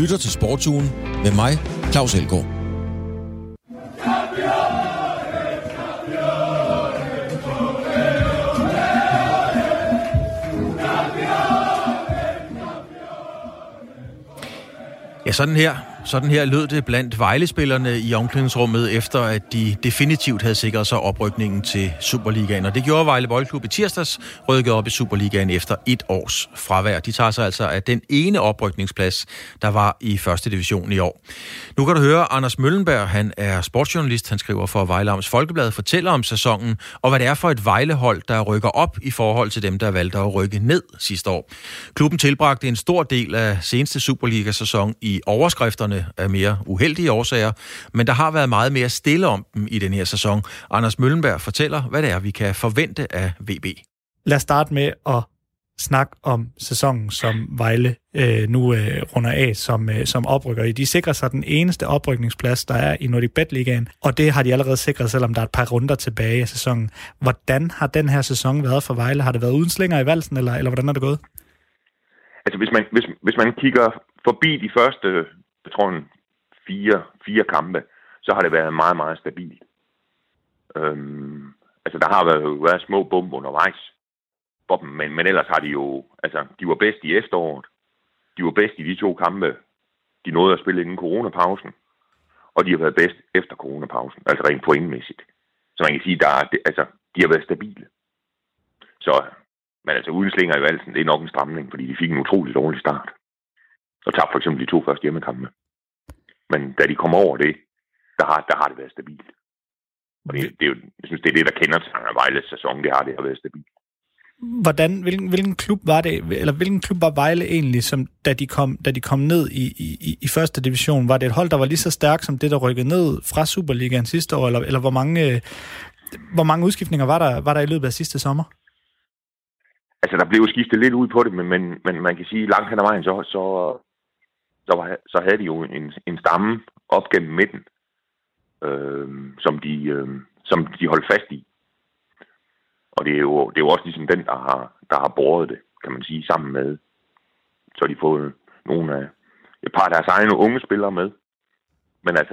lytter til Sportsugen med mig, Claus Elgaard. Ja, sådan her lød det blandt Vejle-spillerne i omklædningsrummet, efter at de definitivt havde sikret sig oprykningen til Superligaen. Og det gjorde Vejle Boldklub i tirsdags, rykket op i Superligaen efter 1 års fravær. De tager sig altså af den ene oprykningsplads, der var i første division i år. Nu kan du høre Anders Møllenberg, han er sportsjournalist, han skriver for Vejle Amts Folkeblad, fortæller om sæsonen, og hvad det er for et Vejle-hold, der rykker op i forhold til dem, der valgte at rykke ned sidste år. Klubben tilbragte en stor del af seneste Superliga-sæson i overskrifterne af mere uheldige årsager, men der har været meget mere stille om dem i den her sæson. Anders Møllenberg fortæller, hvad det er, vi kan forvente af VB. Lad os starte med at snakke om sæsonen, som Vejle nu runder af som oprykker i. De sikrer sig den eneste oprykningsplads, der er i Nordic Bet Ligaen, og det har de allerede sikret, selvom der er et par runder tilbage i sæsonen. Hvordan har den her sæson været for Vejle? Har det været uden slinger i valsen, eller hvordan er det gået? Altså, hvis man kigger forbi de første, jeg tror, fire kampe, så har det været meget, meget stabilt. Altså, der har været små bump undervejs. Men ellers har de jo, altså, de var bedst i efteråret. De var bedst i de 2 kampe, de nåede at spille inden coronapausen. Og de har været bedst efter coronapausen, altså rent pointmæssigt. Så man kan sige, de har været stabile. Så, men altså uden slinger i valsen, det er nok en stramning, fordi de fik en utrolig dårlig start. Og tabte for eksempel de 2 første hjemmekampe. Men da de kom over det, der har det været stabilt. Og det er jo, jeg synes, det er det, der kender til Vejles sæson, det har været stabilt. Hvilken klub var det, eller hvilken klub var Vejle egentlig, som da de kom ned i første division? Var det et hold, der var lige så stærkt som det, der rykkede ned fra Superligaen sidste år, eller hvor mange udskiftninger var der i løbet af sidste sommer? Altså, der blev jo skiftet lidt ud på det, men man kan sige, langt hen ad vejen, så havde de jo en stamme op gennem midten, som de holdt fast i. Og det er jo også ligesom den, der har båret det, kan man sige, sammen med. Så har de fået et par af deres egne unge spillere med. Men altså,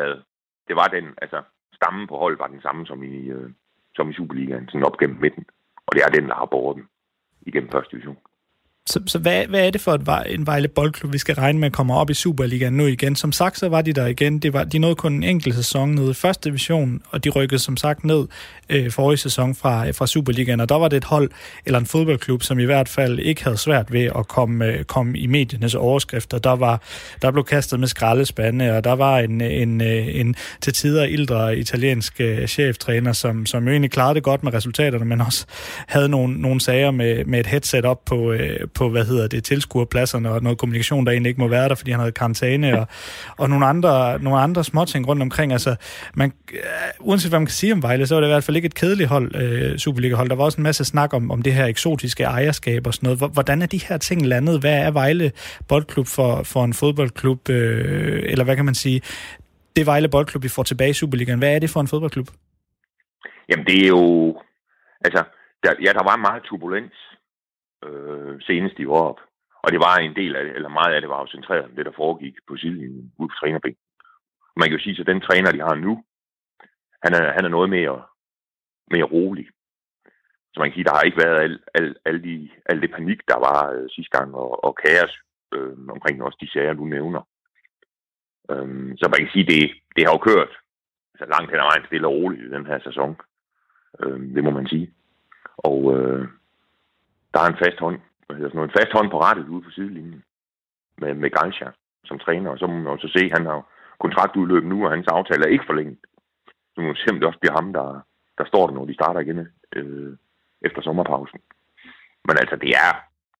stammen på hold var den samme som i Superligaen, sådan op gennem midten. Og det er den, der har båret den igennem første division. Så hvad er det for en Vejle Boldklub, vi skal regne med kommer op i Superligaen nu igen? Som sagt, så var de der igen. De nåede kun en enkelt sæson nede i første division, og de rykkede som sagt ned forrige sæson fra Superligaen. Og der var det et hold, eller en fodboldklub, som i hvert fald ikke havde svært ved at komme i mediernes overskrifter. Der blev kastet med skraldespande, og der var en til tider ældre italiensk cheftræner, som jo egentlig klarede det godt med resultaterne, men også havde nogle sager med et headset op på tilskuerpladserne og noget kommunikation, der egentlig ikke må være der, fordi han havde karantæne og nogle andre småting rundt omkring. Altså, uanset hvad man kan sige om Vejle, så var det i hvert fald ikke et kedeligt hold, Superliga-hold. Der var også en masse snak om det her eksotiske ejerskab og sådan noget. Hvordan er de her ting landet? Hvad er Vejle Boldklub for en fodboldklub? Eller hvad kan man sige? Det Vejle Boldklub, vi får tilbage i Superligaen. Hvad er det for en fodboldklub? Jamen, det er jo... Altså, der var meget turbulens senest i år op. Og det var en del af det, eller meget af det var jo centreret om det, der foregik på sidelinjen ude på trænerbænken. Man kan jo sige, at den træner, de har nu, han er noget mere rolig. Så man kan sige, at der har ikke været al det panik, der var sidste gang, og kaos omkring også de sager, du nævner. Så man kan sige, at det har jo kørt altså langt hen ad vejen stille og roligt i den her sæson. Det må man sige. Og der er en fast hånd på rettet ude på sidelinjen med Gansha som træner, og så må man også se, at han har kontraktudløb nu, og hans aftale er ikke forlænget. Så må man simpelthen også blive ham, der står der, når de starter igen efter sommerpausen. Men altså, det er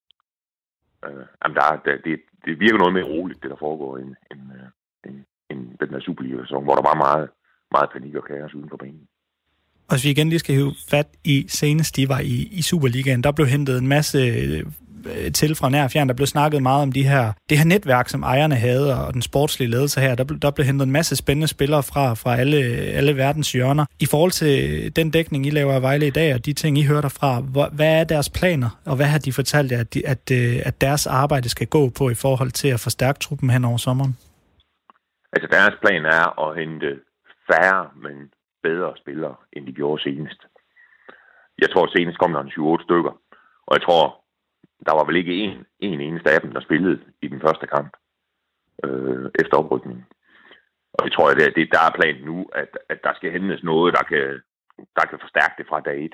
det virker noget mere roligt, det der foregår end den der Superliga-sæson, hvor der var meget, meget panik og kaos uden for banen. Og hvis vi igen lige skal hive fat i senest, de var i Superligaen, der blev hentet en masse til fra nær fjern. Der blev snakket meget om det her netværk, som ejerne havde, og den sportslige ledelse her. Der blev hentet en masse spændende spillere fra alle verdens hjørner. I forhold til den dækning, I laver af Vejle i dag, og de ting, I hører derfra, hvad er deres planer, og hvad har de fortalt jer, at deres arbejde skal gå på i forhold til at forstærke truppen hen over sommeren? Altså deres plan er at hente færre, men bedre spillere, end de gjorde senest. Jeg tror, senest kom der en 7-8 stykker. Og jeg tror, der var vel ikke en eneste af dem, der spillede i den første kamp efter oprykningen. Og det tror jeg, der er planen nu, at der skal hentes noget, der kan forstærke det fra dag 1.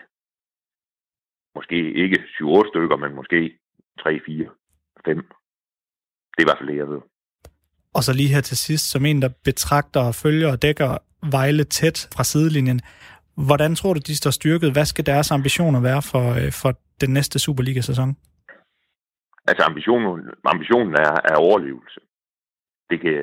Måske ikke 7-8 stykker, men måske 3, 4, 5. Det er i hvert fald det, jeg ved. Og så lige her til sidst, som en, der betragter og følger og dækker Vejle tæt fra sidelinjen. Hvordan tror du, de står styrket? Hvad skal deres ambitioner være for den næste Superliga-sæson? Altså ambitionen er overlevelse. Det kan,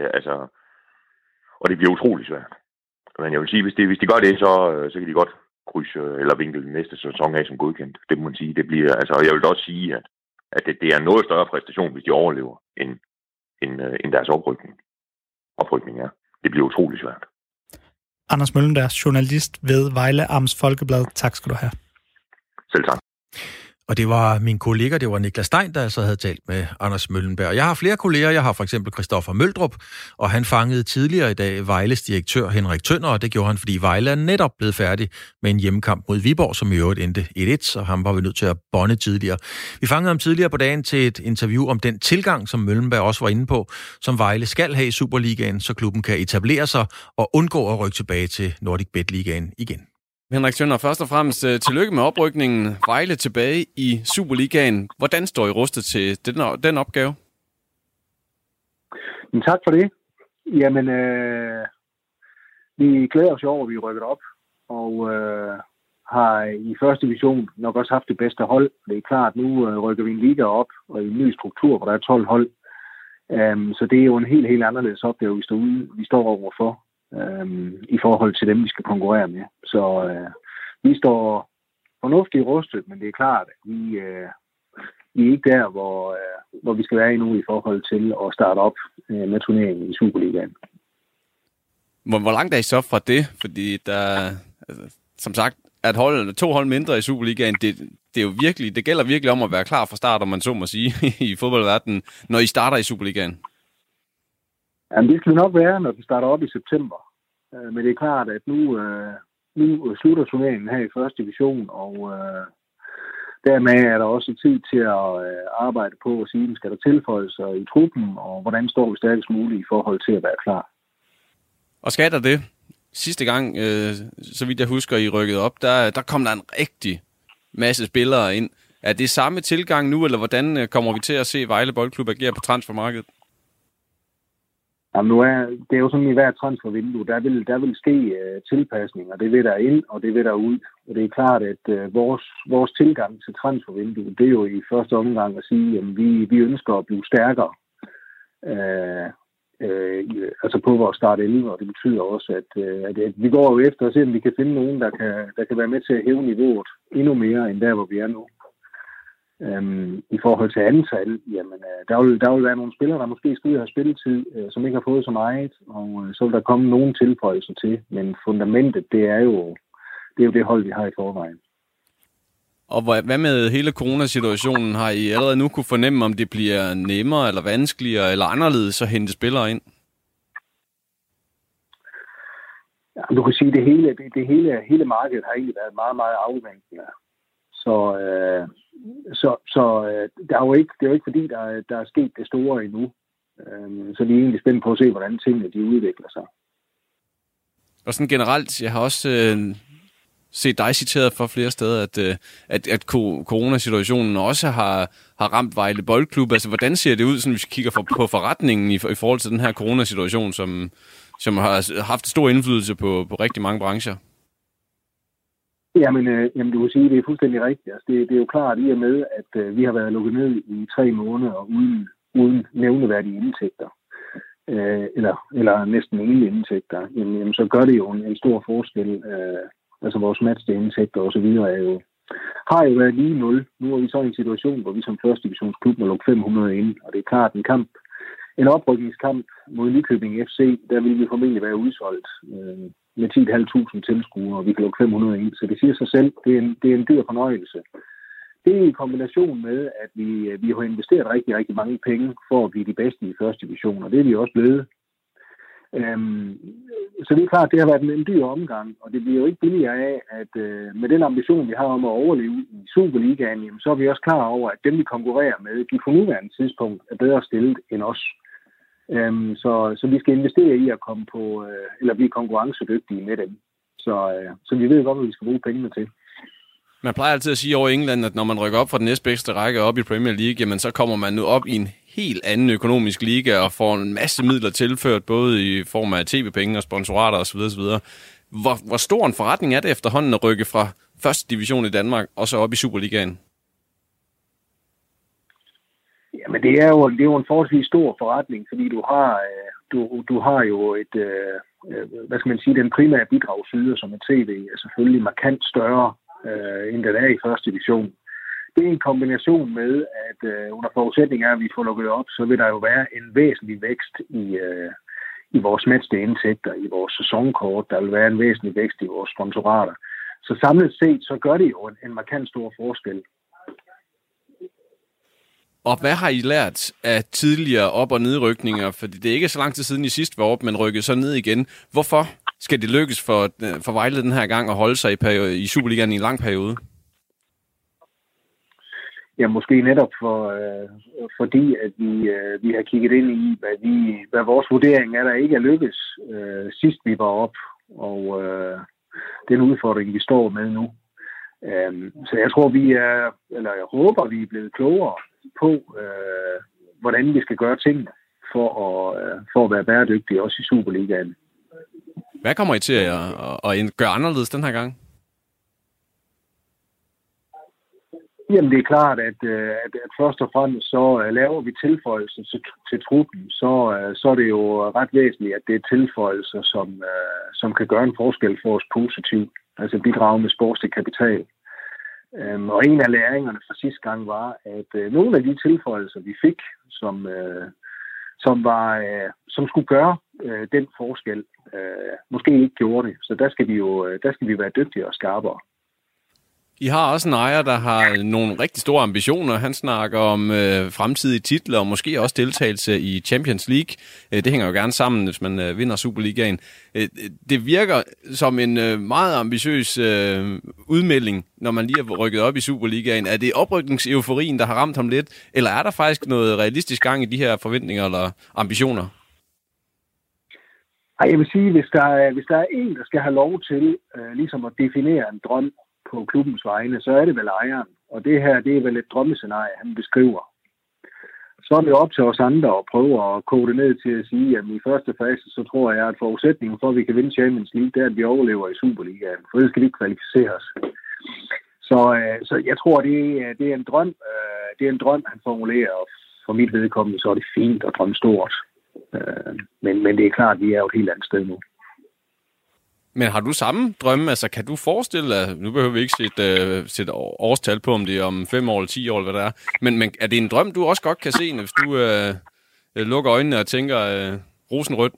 og det bliver utrolig svært. Men jeg vil sige, hvis de gør det, så kan de godt krydse eller vinkle den næste sæson af som godkendt. Det må man sige. Det bliver, og jeg vil også sige, at det er en noget større præstation, hvis de overlever, end deres oprykning er. Det bliver utrolig svært. Anders Møllenberg, journalist ved Vejle Amts Folkeblad. Tak skal du have. Selv tak. Og det var min kollega, det var Niklas Stein, der altså havde talt med Anders Møllenberg. Jeg har flere kolleger, jeg har for eksempel Christoffer Møldrup, og han fangede tidligere i dag Vejles direktør Henrik Tønder, og det gjorde han, fordi Vejle er netop blevet færdig med en hjemmekamp mod Viborg, som i øvrigt endte 1-1, så ham var vi nødt til at bonde tidligere. Vi fangede ham tidligere på dagen til et interview om den tilgang, som Møllenberg også var inde på, som Vejle skal have i Superligaen, så klubben kan etablere sig og undgå at rykke tilbage til Nordic Bet-ligaen igen. Henrik Tønder, først og fremmest tillykke med oprykningen. Vejle tilbage i Superligaen. Hvordan står I rustet til den opgave? Tak for det. Jamen, vi glæder os jo over, at vi er rykket op, og har i første division nok også haft det bedste hold. Det er klart, at nu rykker vi en liga op, og i en ny struktur, hvor der er 12 hold. Så det er jo en helt anderledes opgave, vi står overfor. I forhold til dem, vi skal konkurrere med. Så vi står fornuftigt rustet, men det er klart, at vi er ikke der, hvor vi skal være endnu i forhold til at starte op med turneringen i Superligaen. Hvor langt er I så fra det? Fordi der, som sagt, at 2 hold mindre i Superligaen, det er jo virkelig, det gælder virkelig om at være klar fra start, om man så må sige, i fodboldverdenen, når I starter i Superligaen. Jamen, det skal vi nok være, når vi starter op i september. Men det er klart, at nu slutter turneringen her i første division, og dermed er der også tid til at arbejde på at sige, skal der tilføjelser i truppen, og hvordan står vi stærkest muligt i forhold til at være klar. Og skal der det? Sidste gang, så vidt jeg husker, I rykkede op, der kom der en rigtig masse spillere ind. Er det samme tilgang nu, eller hvordan kommer vi til at se Vejle Boldklub agere på transfermarkedet? Jamen, det er jo sådan i hver transfervindue, der vil ske tilpasninger. Det vil der ind, og det vil der ud. Og det er klart, at vores tilgang til transfervindue, det er jo i første omgang at sige, at vi ønsker at blive stærkere altså på vores start 11, og det betyder også, at vi går jo efter at se, om vi kan finde nogen, der kan være med til at hæve niveauet endnu mere, end der, hvor vi er nu. I forhold til antal, jamen, der vil være nogle spillere, der måske skal ud og have spilletid, som ikke har fået så meget, og så vil der komme nogle tilføjelser til, men fundamentet, det er jo det hold, vi har i forvejen. Og hvad med hele coronasituationen? Har I allerede nu kunne fornemme, om det bliver nemmere, eller vanskeligere, eller anderledes at hente spillere ind? Ja, du kan sige, at hele markedet har egentlig været meget, meget afventende. Så det er jo ikke fordi, der er sket det store endnu. Så vi er egentlig spændt på at se, hvordan tingene de udvikler sig. Og sådan generelt, jeg har også set dig citeret for flere steder, at coronasituationen også har ramt Vejle Boldklub. Altså, hvordan ser det ud, sådan, hvis vi kigger på forretningen i forhold til den her coronasituation, som har haft stor indflydelse på rigtig mange brancher? Jamen, du kan sige, det er fuldstændig rigtigt. Altså, det er jo klart i og med, at vi har været lukket ned i 3 måneder uden nævneværdige indtægter, eller næsten ingen indtægter, jamen, så gør det jo en stor forskel. Altså vores matchindtægter og så videre har jo været lige 0. Nu er vi så i en situation, hvor vi som første divisionsklub må lukke 500 ind, og det er klart en oprykningskamp mod Nykøbing FC, der vil vi formentlig være udsolgt med 10.500 tilskuere, og vi kan lukke 500 ind. Så det siger sig selv, det er en dyr fornøjelse. Det er i kombination med, at vi har investeret rigtig, rigtig mange penge for at blive de bedste i første division, og det er vi også blevet. Så det er klart, det har været en dyr omgang, og det bliver jo ikke billigere af, at med den ambition, vi har om at overleve i Superligaen, jamen, så er vi også klar over, at dem, vi konkurrerer med, de på nuværende tidspunkt er bedre stillet end os. Så vi skal investere i at komme på, eller blive konkurrencedygtige med dem. Så vi ved godt, hvad vi skal bruge pengene til. Man plejer altid at sige over England, at når man rykker op fra den næstbedste række op i Premier League, jamen så kommer man nu op i en helt anden økonomisk liga og får en masse midler tilført, både i form af tv-penge og sponsorater osv. Hvor stor en forretning er det efterhånden at rykke fra første division i Danmark og så op i Superligaen? Jamen det er jo en forholdsvis stor forretning, fordi du har jo et, hvad skal man sige, den primære bidragsyder som et tv er selvfølgelig markant større end den er i første division. Det er en kombination med, at under forudsætning af, at vi får lukket op, så vil der jo være en væsentlig vækst i vores matchday-indtægter, i vores sæsonkort. Der vil være en væsentlig vækst i vores sponsorater. Så samlet set, så gør det jo en markant stor forskel. Og hvad har I lært af tidligere op- og nedrykninger? Fordi det er ikke så lang tid siden I sidst var op, men rykkede så ned igen. Hvorfor skal det lykkes for Vejle den her gang at holde sig i Superligaen i en lang periode? Ja, måske netop fordi, at vi har kigget ind i, hvad vores vurdering er, der ikke er lykkes sidst vi var op, og den udfordring, vi står med nu. Så jeg tror, jeg håber, vi er blevet klogere på, hvordan vi skal gøre tingene for at være bæredygtige også i Superligaen. Hvad kommer I til at gøre anderledes den her gang? Jamen det er klart, at først og fremmest så laver vi tilføjelser til truppen, så er det jo ret væsentligt, at det er tilføjelser, som kan gøre en forskel for os positivt, altså bidrage med sportslig kapital. Og en af læringerne fra sidste gang var, at nogle af de tilføjelser, vi fik, som skulle gøre den forskel, måske ikke gjorde det. Så der skal vi være dygtigere og skarpere. I har også en ejer, der har nogle rigtig store ambitioner. Han snakker om fremtidige titler og måske også deltagelse i Champions League. Det hænger jo gerne sammen, hvis man vinder Superligaen. Det virker som en meget ambitiøs udmelding, når man lige har rykket op i Superligaen. Er det oprykningseuforien, der har ramt ham lidt, eller er der faktisk noget realistisk gang i de her forventninger eller ambitioner? Ej, jeg vil sige, hvis der er en, der skal have lov til ligesom at definere en drøm på klubbens vegne, så er det vel ejeren. Og det her, det er vel et drømmescenarie, han beskriver. Så er det op til os andre at prøve at kode det ned til at sige, at i første fase, så tror jeg, at forudsætningen for, at vi kan vinde Champions League, det er, at vi overlever i Superligaen. For det skal vi ikke kvalificere os. Så jeg tror, det er en drøm. Det er en drøm, han formulerer, og for mit vedkommende, så er det fint at drømme stort. Men det er klart, at vi er jo et helt andet sted nu. Men har du samme drømme? Altså, kan du forestille dig, nu behøver vi ikke sætte årstal på, om det er om 5 år eller 10 år, eller hvad det er, men er det en drøm, du også godt kan se, hvis du lukker øjnene og tænker rosenrødt?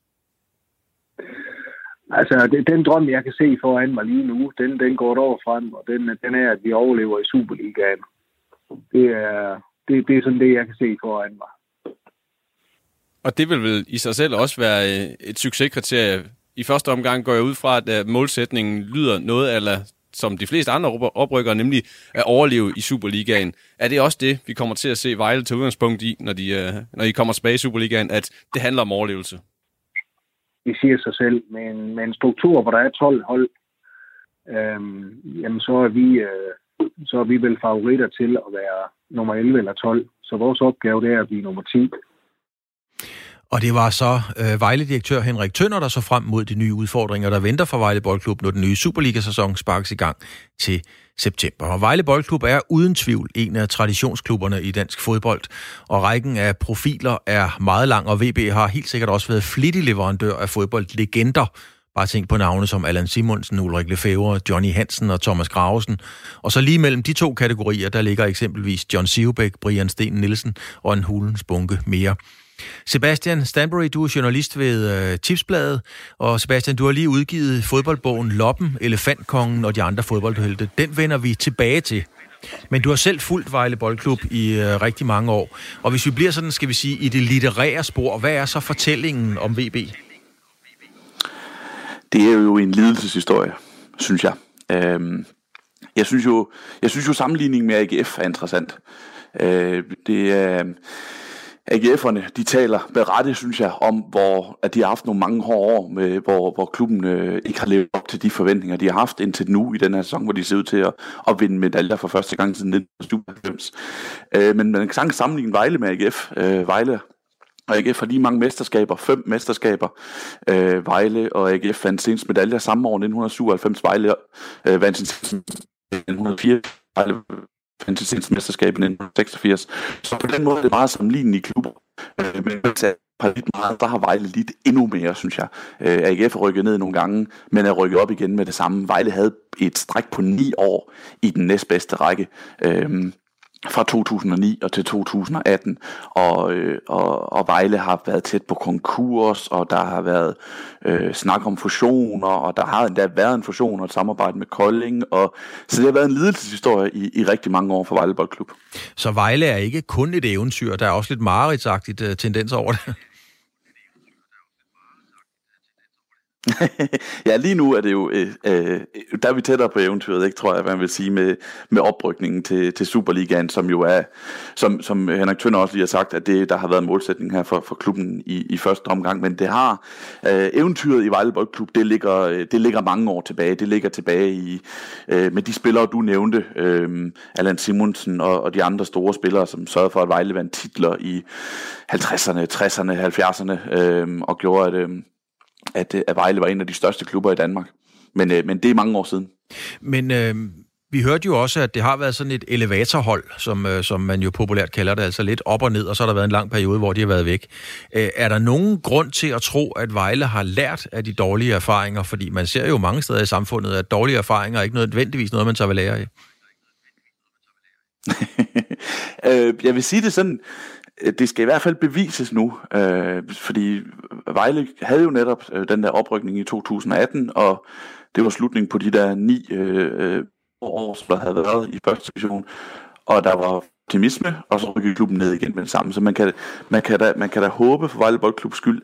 Altså, den drøm, jeg kan se foran mig lige nu, den går et år frem, og den er, at vi overlever i Superligaen. Det er sådan det, jeg kan se foran mig. Og det vil vel i sig selv også være et succeskriterie. I første omgang går jeg ud fra, at målsætningen lyder noget, eller som de fleste andre oprykkere, nemlig at overleve i Superligaen. Er det også det, vi kommer til at se Vejle til udgangspunkt i, når I kommer tilbage i Superligaen, at det handler om overlevelse? Det siger sig selv. Med en struktur, hvor der er 12 hold, jamen så er vi vel favoritter til at være nummer 11 eller 12. Så vores opgave, det er at blive nummer 10. Og det var så Vejle-direktør Henrik Tønder, der så frem mod de nye udfordringer, der venter for Vejle Boldklub, når den nye Superliga-sæson sparkes i gang til september. Og Vejle Boldklub er uden tvivl en af traditionsklubberne i dansk fodbold, og rækken af profiler er meget lang, og VB har helt sikkert også været flittig leverandør af fodboldlegender. Bare tænk på navne som Allan Simonsen, Ulrik Lefebvre, Johnny Hansen og Thomas Gravesen. Og så lige mellem de to kategorier, der ligger eksempelvis John Sivebæk, Brian Steen Nielsen og en hulens bunke mere. Sebastian Stanbury, du er journalist ved Tipsbladet, og Sebastian, du har lige udgivet fodboldbogen Loppen, Elefantkongen og de andre fodboldhelte. Den vender vi tilbage til. Men du har selv fulgt Vejle Boldklub i rigtig mange år. Og hvis vi bliver sådan, skal vi sige, i det litterære spor, hvad er så fortællingen om VB? Det er jo en lidelseshistorie, synes jeg. Jeg synes jo sammenligningen med AGF er interessant. Det er... AGF'erne, de taler med rette, synes jeg, om, at de har haft nogle mange hårde år, hvor klubben ikke har levet op til de forventninger, de har haft indtil nu i den her sæson, hvor de ser ud til at vinde medaljer for første gang siden 1997. Men man kan sagtens sammenligne Vejle med AGF. Vejle og AGF har lige mange mesterskaber, 5 mesterskaber. Vejle og AGF vandt senest medaljer samme år, 1997. Vejle vandt sin 1904. Vejle fandt sit mesterskab i 1986. Så på den måde er det meget sammenlignelige klubber. Men der har Vejle lidt endnu mere, synes jeg. AGF er rykket ned nogle gange, men er rykket op igen med det samme. Vejle havde et stræk på 9 år i den næstbedste række. Fra 2009 og til 2018, og Vejle har været tæt på konkurs, og der har været snak om fusioner, og der har endda været en fusion og et samarbejde med Kolding, og så det har været en lidelseshistorie i rigtig mange år for Vejle Boldklub. Så Vejle er ikke kun et eventyr, der er også lidt mareridtsagtigt tendens over det. Ja, lige nu er det jo, der er vi tættere på eventyret, ikke, tror jeg, hvad man vil sige, med oprykningen til Superligaen, som jo er, som Henrik Tønder også lige har sagt, at det, der har været en målsætning her for klubben i første omgang, men det har, eventyret i Vejle Boldklub, det ligger mange år tilbage, det ligger tilbage i, med de spillere, du nævnte, Allan Simonsen og de andre store spillere, som sørgede for, at Vejle vandt titler i 50'erne, 60'erne, 70'erne, og gjorde, at Vejle var en af de største klubber i Danmark. Men det er mange år siden. Men vi hørte jo også, at det har været sådan et elevatorhold, som man jo populært kalder det, altså lidt op og ned, og så har der været en lang periode, hvor de har været væk. Er der nogen grund til at tro, at Vejle har lært af de dårlige erfaringer? Fordi man ser jo mange steder i samfundet, at dårlige erfaringer er ikke nødvendigvis noget, man tager ved lære af. Jeg vil sige det sådan, det skal i hvert fald bevises nu, fordi Vejle havde jo netop den der oprykning i 2018, og det var slutningen på de der 9 år, som der havde været i første division, og der var optimisme, og så rykkede klubben ned igen med det samme. Så man kan da håbe for Vejle Boldklubs skyld,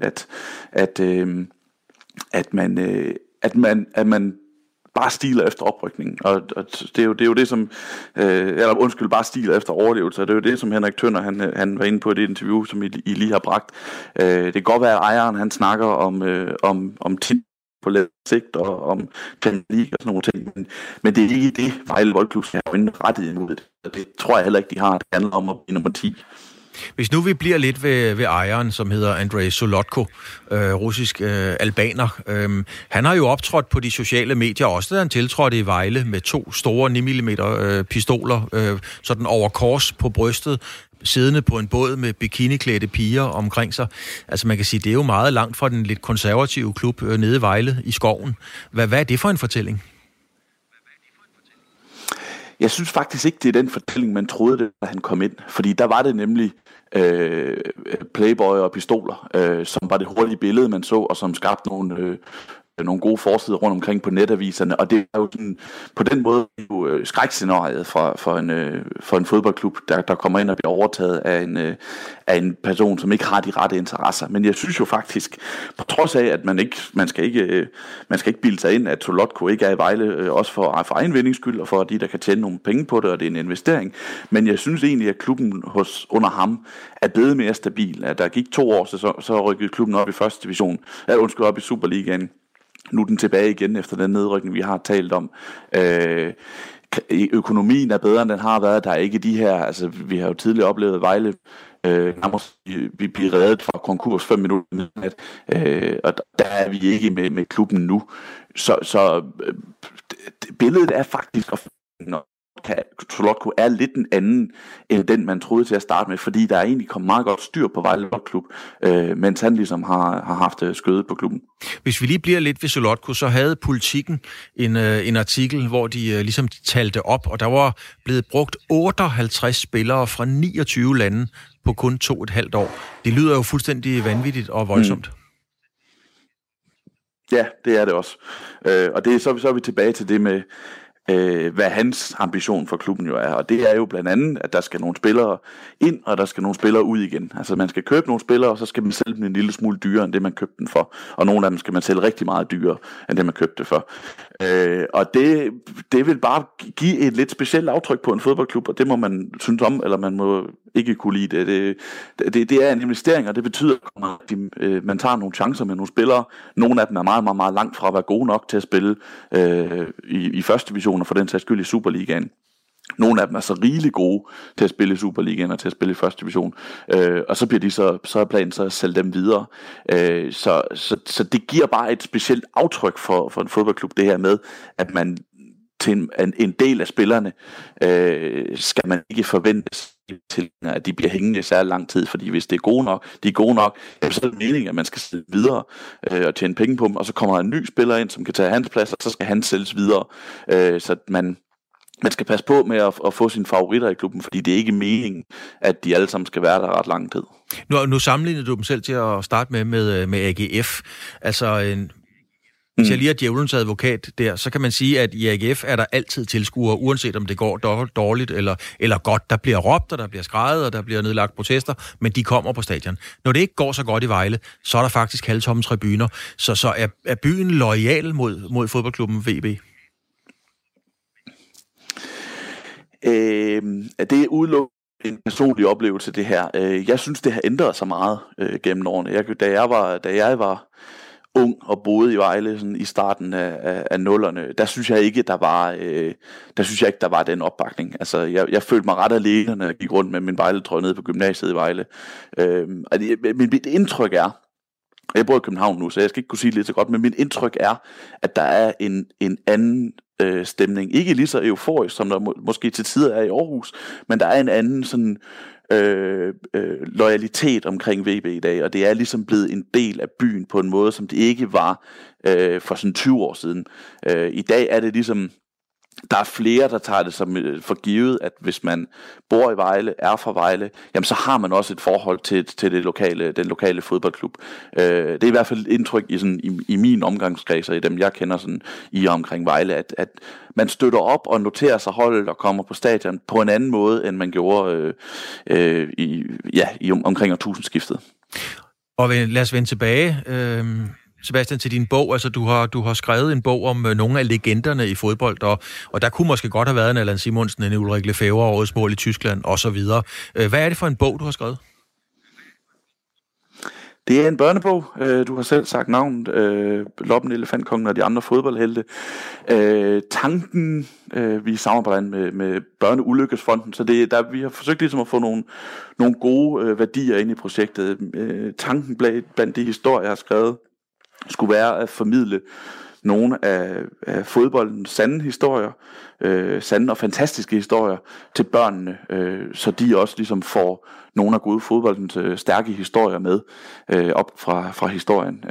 at man bare stiler efter oprykningen, og det er jo det, som bare stiler efter overlevelse, og det er jo det, som Henrik Tønder, han var inde på i det interview, som I lige har bragt. Det kan godt være, at ejeren, han snakker om tid på lidt sigt, og om Champions League og sådan nogle ting, men det er ikke det, Vejle Boldklub skal have rettet imod det. Det tror jeg heller ikke, de har. Det handler om at blive nummer 10. Hvis nu vi bliver lidt ved ejeren, som hedder Andrei Solotko, russisk albaner. Han har jo optrådt på de sociale medier, også da han tiltrådte i Vejle med 2 store 9mm pistoler, sådan over kors på brystet, siddende på en båd med bikiniklædte piger omkring sig. Altså man kan sige, det er jo meget langt fra den lidt konservative klub nede i Vejle i skoven. Hvad er det for en fortælling? Jeg synes faktisk ikke, det er den fortælling, man troede det, da han kom ind. Fordi der var det nemlig playboy og pistoler, som var det hurtige billede, man så, og som skabte nogle gode forsider rundt omkring på netaviserne. Og det er jo sådan, på den måde jo skrækscenariet for en fodboldklub, der kommer ind og bliver overtaget af en person, som ikke har de rette interesser. Men jeg synes jo faktisk, på trods af, at man skal ikke bilde sig ind, at Solotko ikke er i Vejle, også for egen vindings skyld, og for de, der kan tjene nogle penge på det, og det er en investering. Men jeg synes egentlig, at klubben under ham er blevet mere stabil. At der gik 2 år, så rykkede klubben op i første division, op i Superligaen. Nu er den tilbage igen efter den nedrykning, vi har talt om. Økonomien er bedre, end den har været. Der er ikke de her, altså vi har jo tidligere oplevet Vejle, vi bliver reddet fra konkurs 5 minutter, og der er vi ikke med klubben nu. Så billedet er faktisk, når Solotko er lidt en anden end den, man troede til at starte med, fordi der er egentlig kommet meget godt styr på Vejle Boldklub, mens han ligesom har haft skødet på klubben. Hvis vi lige bliver lidt ved Solotko, så havde Politiken en artikel, hvor de ligesom talte op, og der var blevet brugt 58 spillere fra 29 lande på kun 2,5 år. Det lyder jo fuldstændig vanvittigt og voldsomt. Ja, det er det også. Og det, så er vi tilbage til det med, hvad hans ambition for klubben jo er. Og det er jo blandt andet, at der skal nogle spillere ind, og der skal nogle spillere ud igen. Altså man skal købe nogle spillere, og så skal man sælge dem en lille smule dyrere, end det man købte dem for. Og nogle af dem skal man sælge rigtig meget dyrere, end det man købte det for. Og det vil bare give et lidt specielt aftryk på en fodboldklub, og det må man synes om, eller man må ikke kunne lide det. Det er en investering, og det betyder, at man tager nogle chancer med nogle spillere. Nogle af dem er meget, meget, meget langt fra at være gode nok til at spille i første division, og for den sags skyld i Superligaen. Nogle af dem er så rigeligt gode til at spille i Superligaen og til at spille i første division. Og så bliver de så er planen så at sælge dem videre. Så det giver bare et specielt aftryk for en fodboldklub, det her med, at man til en del af spillerne skal man ikke forvente til, at de bliver hængende i særlig lang tid, fordi hvis det er gode nok, så er det meningen, at man skal sælge videre og tjene penge på dem, og så kommer der en ny spiller ind, som kan tage hans plads, og så skal han sælges videre. Så man skal passe på med at få sine favoritter i klubben, fordi det er ikke meningen, at de alle sammen skal være der ret lang tid. Nu sammenlignede du dem selv til at starte med AGF. Altså hvis jeg lige er djævelens advokat der, så kan man sige, at i AGF er der altid tilskuere, uanset om det går dårligt eller godt. Der bliver råbt, og der bliver skreget, og der bliver nedlagt protester, men de kommer på stadion. Når det ikke går så godt i Vejle, så er der faktisk halvtomme tribuner. Så er byen loyal mod fodboldklubben VB? Det er udelukkende en personlig oplevelse, det her. Jeg synes, det har ændret sig meget gennem årene. Da jeg var ung og boede i Vejle sådan i starten af nullerne, der synes jeg ikke, der var den opbakning. Altså, jeg følte mig ret alene, når jeg gik rundt med min Vejle-trøje nede på gymnasiet i Vejle. Mit indtryk er, jeg bor i København nu, så jeg skal ikke kunne sige det lidt så godt, men mit indtryk er, at der er en anden stemning. Ikke lige så euforisk, som der måske til tider er i Aarhus, men der er en anden sådan loyalitet omkring VB i dag, og det er ligesom blevet en del af byen på en måde, som det ikke var for sådan 20 år siden. I dag er det ligesom, der er flere, der tager det som for givet, at hvis man bor i Vejle, er fra Vejle, jamen så har man også et forhold til den lokale fodboldklub. Det er i hvert fald et indtryk i min omgangskreds, og i dem jeg kender sådan i og omkring Vejle, at man støtter op og noterer sig holdet og kommer på stadion på en anden måde, end man gjorde omkring årtusindskiftet. Og lad os vende tilbage, Sebastian, til din bog. Altså, du har skrevet en bog om nogle af legenderne i fodbold, og der kunne måske godt have været en Allan Simonsen, en Ulrik Lefebvre, årets mål i Tyskland, osv. Hvad er det for en bog, du har skrevet? Det er en børnebog. Du har selv sagt navnet. Loppen, Elefantkongen og de andre fodboldhelte. Tanken, vi samarbejder med Børneulykkesfonden, så vi har forsøgt ligesom at få nogle gode værdier ind i projektet. Tanken blandt de historier, jeg har skrevet, skulle være at formidle nogle af fodboldens sande historier, sande og fantastiske historier til børnene, så de også ligesom får nogle af gode fodboldens stærke historier med op fra historien.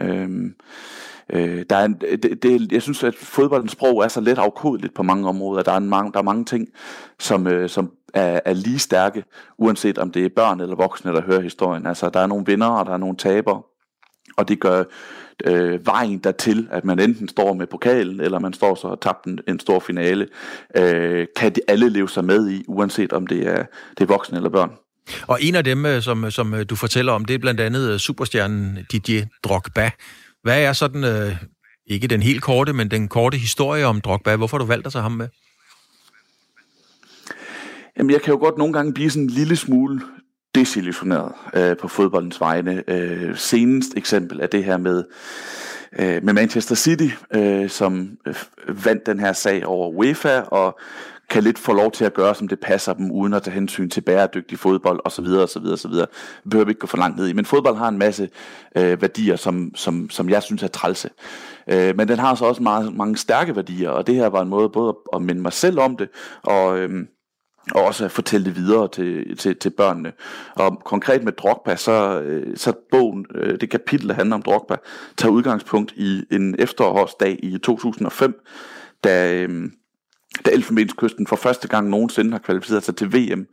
Jeg synes, at fodboldens sprog er så let afkodeligt på mange områder. Der er mange ting, som er lige stærke, uanset om det er børn eller voksne, der hører historien. Altså, der er nogle vindere, og der er nogle tabere, og det gør vejen dertil, at man enten står med pokalen, eller man står så og tabt en stor finale, kan det alle leve sig med i, uanset om det er voksne eller børn. Og en af dem, som du fortæller om, det er blandt andet superstjernen Didier Drogba. Hvad er sådan, ikke den helt korte, men den korte historie om Drogba? Hvorfor har du valgt at tage ham med? Jamen, jeg kan jo godt nogle gange blive sådan en lille smule desillusioneret på fodboldens vegne. Senest eksempel er det her med Manchester City, som vandt den her sag over UEFA og kan lidt få lov til at gøre, som det passer dem, uden at tage hensyn til bæredygtig fodbold osv. osv. Det behøver vi ikke gå for langt ned i. Men fodbold har en masse værdier, som jeg synes er trælse. Men den har så også mange stærke værdier, og det her var en måde både at minde mig selv om det, og også at fortælle det videre til børnene. Og konkret med Drogba, så bogen, det kapitel, der handler om Drogba, tager udgangspunkt i en efterårsdag i 2005, da Elfenbenskysten for første gang nogensinde har kvalificeret sig til VM.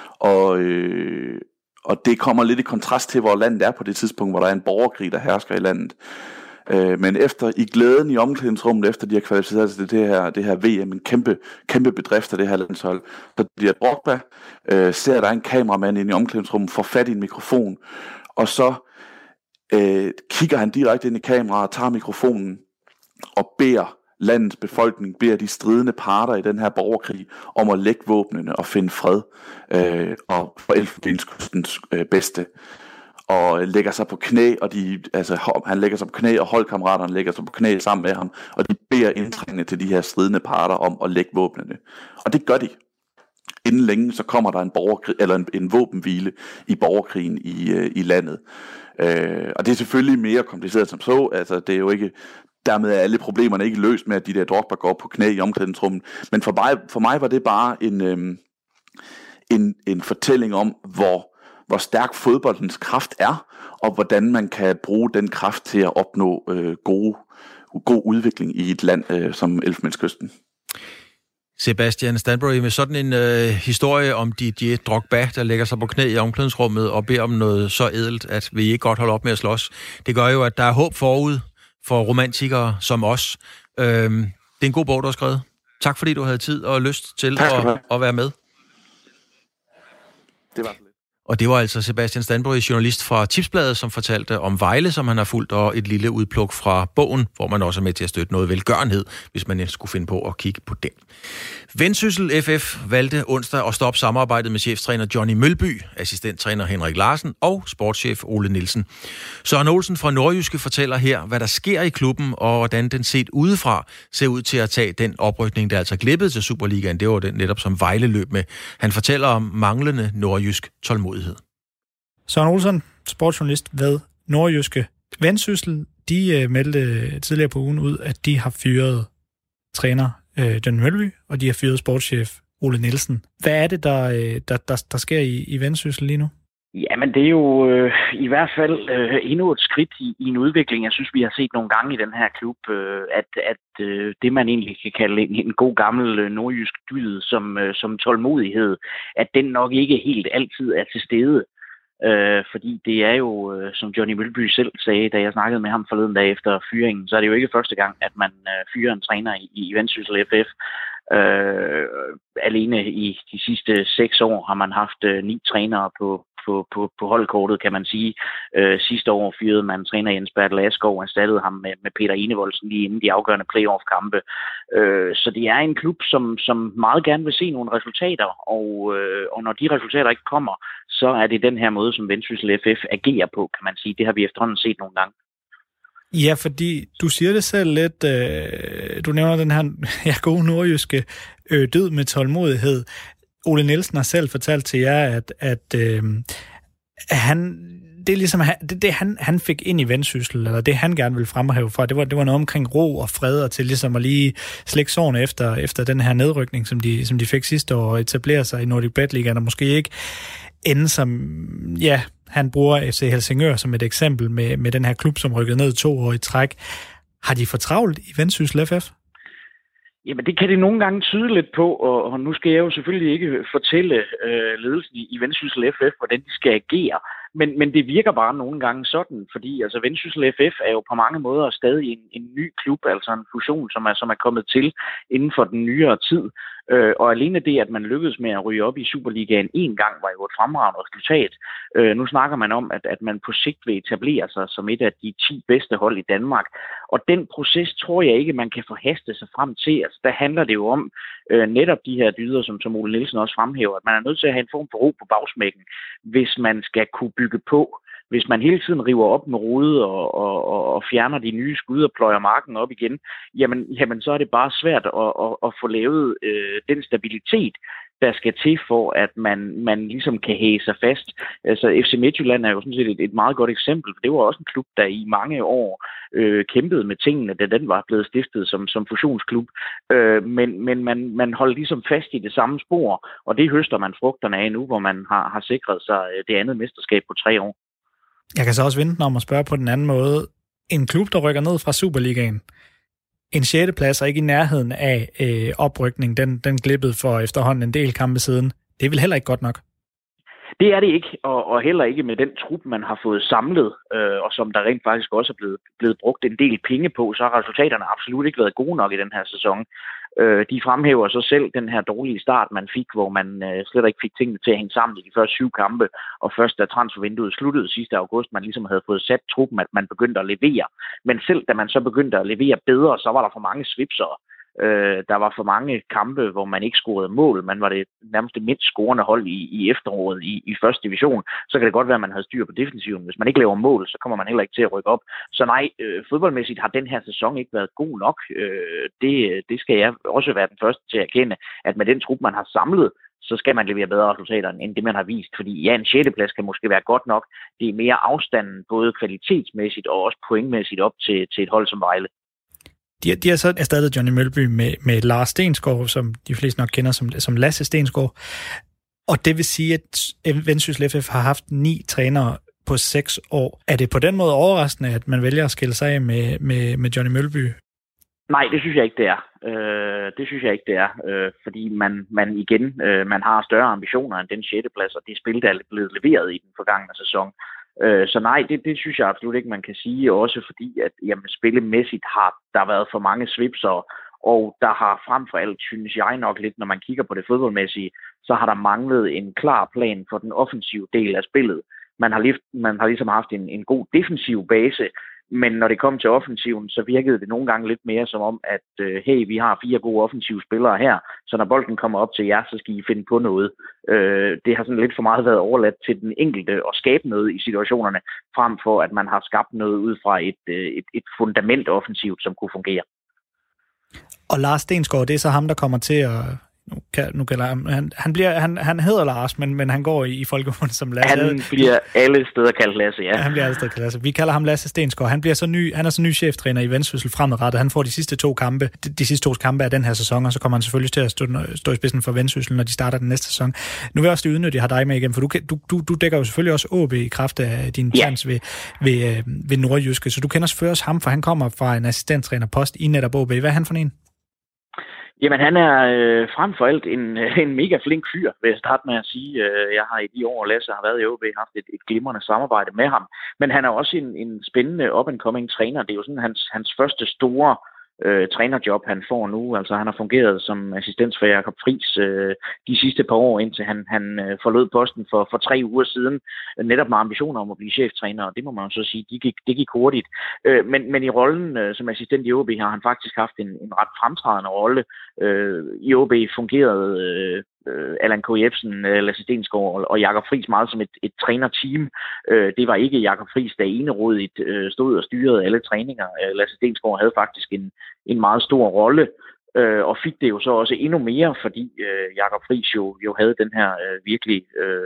Og det kommer lidt i kontrast til, hvor landet er på det tidspunkt, hvor der er en borgerkrig, der hersker i landet. Men i glæden i omklædningsrummet, efter de har kvalificeret sig til det her VM, en kæmpe bedrift af det her landshold, så bliver Drogba, ser der en kameramand ind i omklædningsrummet, får fat i en mikrofon, og så kigger han direkte ind i kameraet og tager mikrofonen og beder landets befolkning, beder de stridende parter i den her borgerkrig om at lægge våbnene og finde fred og for Elfenbenskystens bedste. Og lægger sig på knæ, og han lægger sig på knæ, og holdkammeraterne lægger sig på knæ sammen med ham, og de beder indtrængende til de her stridende parter om at lægge våbnene. Og det gør de. Inden længe, så kommer der en våbenhvile i borgerkrigen i landet. Og det er selvfølgelig mere kompliceret som så, altså det er jo ikke, dermed er alle problemerne ikke løst med, at de der Drogba går på knæ i omklædningsrummet. Men for mig var det bare en fortælling om, hvor stærk fodboldens kraft er, og hvordan man kan bruge den kraft til at opnå god udvikling i et land som Elfenbenskysten. Sebastian Stanbury, med sådan en historie om Didier Drogba, der lægger sig på knæ i omklædningsrummet og beder om noget så ædelt, at vi ikke godt holder op med at slås. Det gør jo, at der er håb forud for romantikere som os. Det er en god bog, du har skrevet. Tak fordi du havde tid og lyst til at være med. Det var Og det var altså Sebastian Stanbury, journalist fra Tipsbladet, som fortalte om Vejle, som han har fulgt, og et lille udpluk fra bogen, hvor man også er med til at støtte noget velgørenhed, hvis man skulle finde på at kigge på den. Vendsyssel FF valgte onsdag at stoppe samarbejdet med cheftræner Johnny Mølby, assistenttræner Henrik Larsen og sportschef Ole Nielsen. Søren Olsen fra Nordjyske fortæller her, hvad der sker i klubben, og hvordan den set udefra ser ud til at tage den oprykning, der altså glippede til Superligaen. Det var den netop, som Vejle løb med. Han fortæller om manglende nordjysk tålmodighed. Søren Olsen, sportsjournalist ved Nordjyske. Vendsyssel, de meldte tidligere på ugen ud, at de har fyret træner John Mølby, og de har fyret sportschef Ole Nielsen. Hvad er det, der sker i Vendsyssel lige nu? Jamen, det er jo i hvert fald endnu et skridt i en udvikling. Jeg synes, vi har set nogle gange i den her klub, at det, man egentlig kan kalde en god gammel nordjysk dyd som tålmodighed, at den nok ikke helt altid er til stede. Fordi det er jo, som Johnny Mølby selv sagde, da jeg snakkede med ham forleden dag efter fyringen, så er det jo ikke første gang, at man fyrer en træner i Vendsyssel FF. Alene i de sidste 6 år har man haft 9 trænere på holdkortet, kan man sige. Sidste år fyrede man træner Jens Bertel Askov og erstattede ham med Peter Enevoldsen lige inden de afgørende playoff-kampe. Så det er en klub, som meget gerne vil se nogle resultater, og når de resultater ikke kommer, så er det den her måde, som Vendsyssel FF agerer på, kan man sige. Det har vi efterhånden set nogle gange. Ja, fordi du siger det selv lidt, du nævner den her gode nordjyske død med tålmodighed. Ole Nielsen har selv fortalt til jer, at det er ligesom det han fik ind i Vendsyssel, eller det han gerne ville fremhæve fra, det var noget omkring ro og fred, og til ligesom at lige slække sårene efter den her nedrykning, som de fik sidste år, og etablere sig i Nordic Bet Ligaen, og måske ikke ende som, ja, han bruger FC Helsingør som et eksempel med den her klub, som rykkede ned 2 år i træk. Har de for travlt i Vendsyssel FF? Jamen, det kan det nogle gange tyde lidt på, og nu skal jeg jo selvfølgelig ikke fortælle ledelsen i Vendsyssel FF, hvordan de skal agere, men det virker bare nogle gange sådan, fordi altså Vendsyssel FF er jo på mange måder stadig en ny klub, altså en fusion, som er kommet til inden for den nyere tid. Og alene det, at man lykkedes med at ryge op i Superligaen en gang, var jo et fremragende resultat. Nu snakker man om, at man på sigt vil etablere sig som et af de 10 bedste hold i Danmark. Og den proces tror jeg ikke, man kan forhaste sig frem til. Altså, der handler det jo om netop de her dyder, som Ole Nielsen også fremhæver, at man er nødt til at have en form for ro på bagsmækken, hvis man skal kunne bygge på Hvis man hele tiden river op med rode og fjerner de nye skud og pløjer marken op igen, jamen så er det bare svært at få lavet den stabilitet, der skal til for, at man ligesom kan hæge sig fast. Altså FC Midtjylland er jo sådan set et meget godt eksempel, for det var også en klub, der i mange år kæmpede med tingene, da den var blevet stiftet som fusionsklub. Men man holdt ligesom fast i det samme spor, og det høster man frugterne af nu, hvor man har sikret sig det andet mesterskab på 3 år. Jeg kan så også vente om at spørge på den anden måde. En klub, der rykker ned fra Superligaen, en 6. plads og ikke i nærheden af oprykning, den glippede for efterhånden en del kampe siden. Det er vel heller ikke godt nok? Det er det ikke, og heller ikke med den trup, man har fået samlet, og som der rent faktisk også er blevet brugt en del penge på, så har resultaterne absolut ikke været gode nok i den her sæson. De fremhæver så selv den her dårlige start, man fik, hvor man slet ikke fik tingene til at hænge sammen i de første 7 kampe, og først da transfervinduet sluttede sidste august, man ligesom havde fået sat truppen, at man begyndte at levere. Men selv da man så begyndte at levere bedre, så var der for mange svipsere. Der var for mange kampe, hvor man ikke scorede mål. Man var det nærmest det mindst scorende hold i efteråret i første division. Så kan det godt være, at man havde styr på defensiven. Hvis man ikke laver mål, så kommer man heller ikke til at rykke op. Så nej, fodboldmæssigt har den her sæson ikke været god nok. Det skal jeg også være den første til at erkende, at med den trup, man har samlet, så skal man levere bedre resultater, end det, man har vist. Fordi ja, en 6. plads kan måske være godt nok. Det er mere afstanden, både kvalitetsmæssigt og også pointmæssigt op til et hold som Vejle. De har så erstattet Johnny Mølby med Lars Stensgaard, som de fleste nok kender som Lasse Stensgaard. Og det vil sige, at Vendsyssel FF har haft 9 trænere på 6 år. Er det på den måde overraskende, at man vælger at skille sig af med Johnny Mølby? Nej, det synes jeg ikke, det er. Fordi man igen har større ambitioner end den 6. plads, og det spil, der er blevet leveret i den forgangne sæson. Så nej, det synes jeg absolut ikke, man kan sige. Også fordi, at spillemæssigt har der været for mange svipser, og der har frem for alt, synes jeg nok lidt, når man kigger på det fodboldmæssige, så har der manglet en klar plan for den offensive del af spillet. Man har ligesom haft en god defensiv base, men når det kom til offensiven, så virkede det nogle gange lidt mere som om, at hey, vi har 4 gode offensive spillere her, så når bolden kommer op til jer, så skal I finde på noget. Det har sådan lidt for meget været overladt til den enkelte at skabe noget i situationerne, frem for at man har skabt noget ud fra et fundament offensivt, som kunne fungere. Og Lars Stensgaard, det er så ham, der kommer til at... Nu kalder han hedder Lars, men han går i folkemunden som Lasse. Han bliver alle steder kaldt Lasse, ja. Han bliver alle steder kaldt Lasse. Vi kalder ham Lasse Stensgaard. Han er så ny cheftræner i Vendsyssel fremadrettet. Han får de sidste 2 kampe af den her sæson, og så kommer han selvfølgelig til at stå i spidsen for Vendsyssel, når de starter den næste sæson. Nu vil jeg også udnytte, at jeg har dig med igen, for du dækker jo selvfølgelig også OB i kraft af din chance ved Nordjyske, så du kender selvfølgelig også ham, for han kommer fra en assistenttrænerpost i netop OB. Hvad er han for en? Jamen, han er frem for alt en mega flink fyr, vil jeg starte med at sige. Jeg har i de år, Lasse har været i OB, haft et glimrende samarbejde med ham. Men han er også en spændende up-and-coming træner. Det er jo sådan hans første store trænerjob, han får nu. Altså, han har fungeret som assistent for Jakob Friis de sidste par år, indtil han forlod posten for 3 uger siden, netop med ambitioner om at blive cheftræner, og det må man så sige, det gik hurtigt. Men i rollen som assistent i OB har han faktisk haft en ret fremtrædende rolle. I OB fungerede Allan K. Jebsen, Lasse Stensgaard og Jakob Friis meget som et trænerteam. Det var ikke Jakob Friis, der enerådigt stod og styrede alle træninger. Lasse Stensgaard havde faktisk en meget stor rolle, og fik det jo så også endnu mere, fordi Jakob Friis jo havde den her virkelig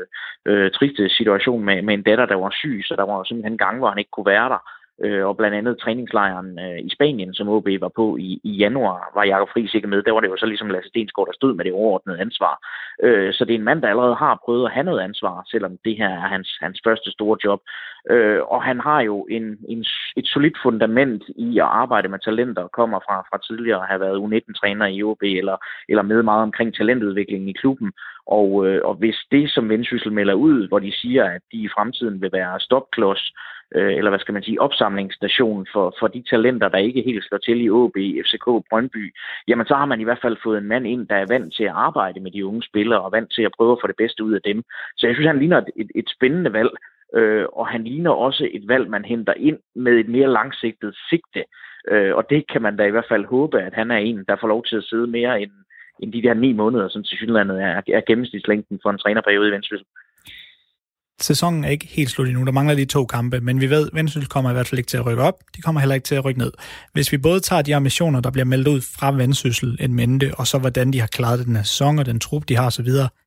triste situation med en datter, der var syg, så der var simpelthen gange, hvor han ikke kunne være der. Og blandt andet træningslejren i Spanien, som OB var på i januar, var Jakob Friis ikke med. Der var det jo så ligesom Lasse Stensgaard, der stod med det overordnede ansvar. Så det er en mand, der allerede har prøvet at have noget ansvar, selvom det her er hans første store job. Og han har jo et solidt fundament i at arbejde med talenter, kommer fra tidligere at have været U19-træner i OB, eller med meget omkring talentudviklingen i klubben. Og hvis det, som Vendsyssel melder ud, hvor de siger, at de i fremtiden vil være stopklods, eller hvad skal man sige, opsamlingsstation for de talenter, der ikke helt slår til i OB, FCK, Brøndby, jamen så har man i hvert fald fået en mand ind, der er vant til at arbejde med de unge spillere, og vant til at prøve at få det bedste ud af dem. Så jeg synes, han ligner et spændende valg, og han ligner også et valg, man henter ind med et mere langsigtet sigte. Og det kan man da i hvert fald håbe, at han er en, der får lov til at sidde mere end de der 9 måneder, som til Sydlandet er gennemsnitslængden for en trænerperiode i Vendsyssel. Sæsonen er ikke helt slut endnu. Der mangler lige 2 kampe, men vi ved, at Vendsyssel kommer i hvert fald ikke til at rykke op. De kommer heller ikke til at rykke ned. Hvis vi både tager de ambitioner, der bliver meldt ud fra Vendsyssel en mente, og så hvordan de har klaret den her sæson, og den trup, de har osv.,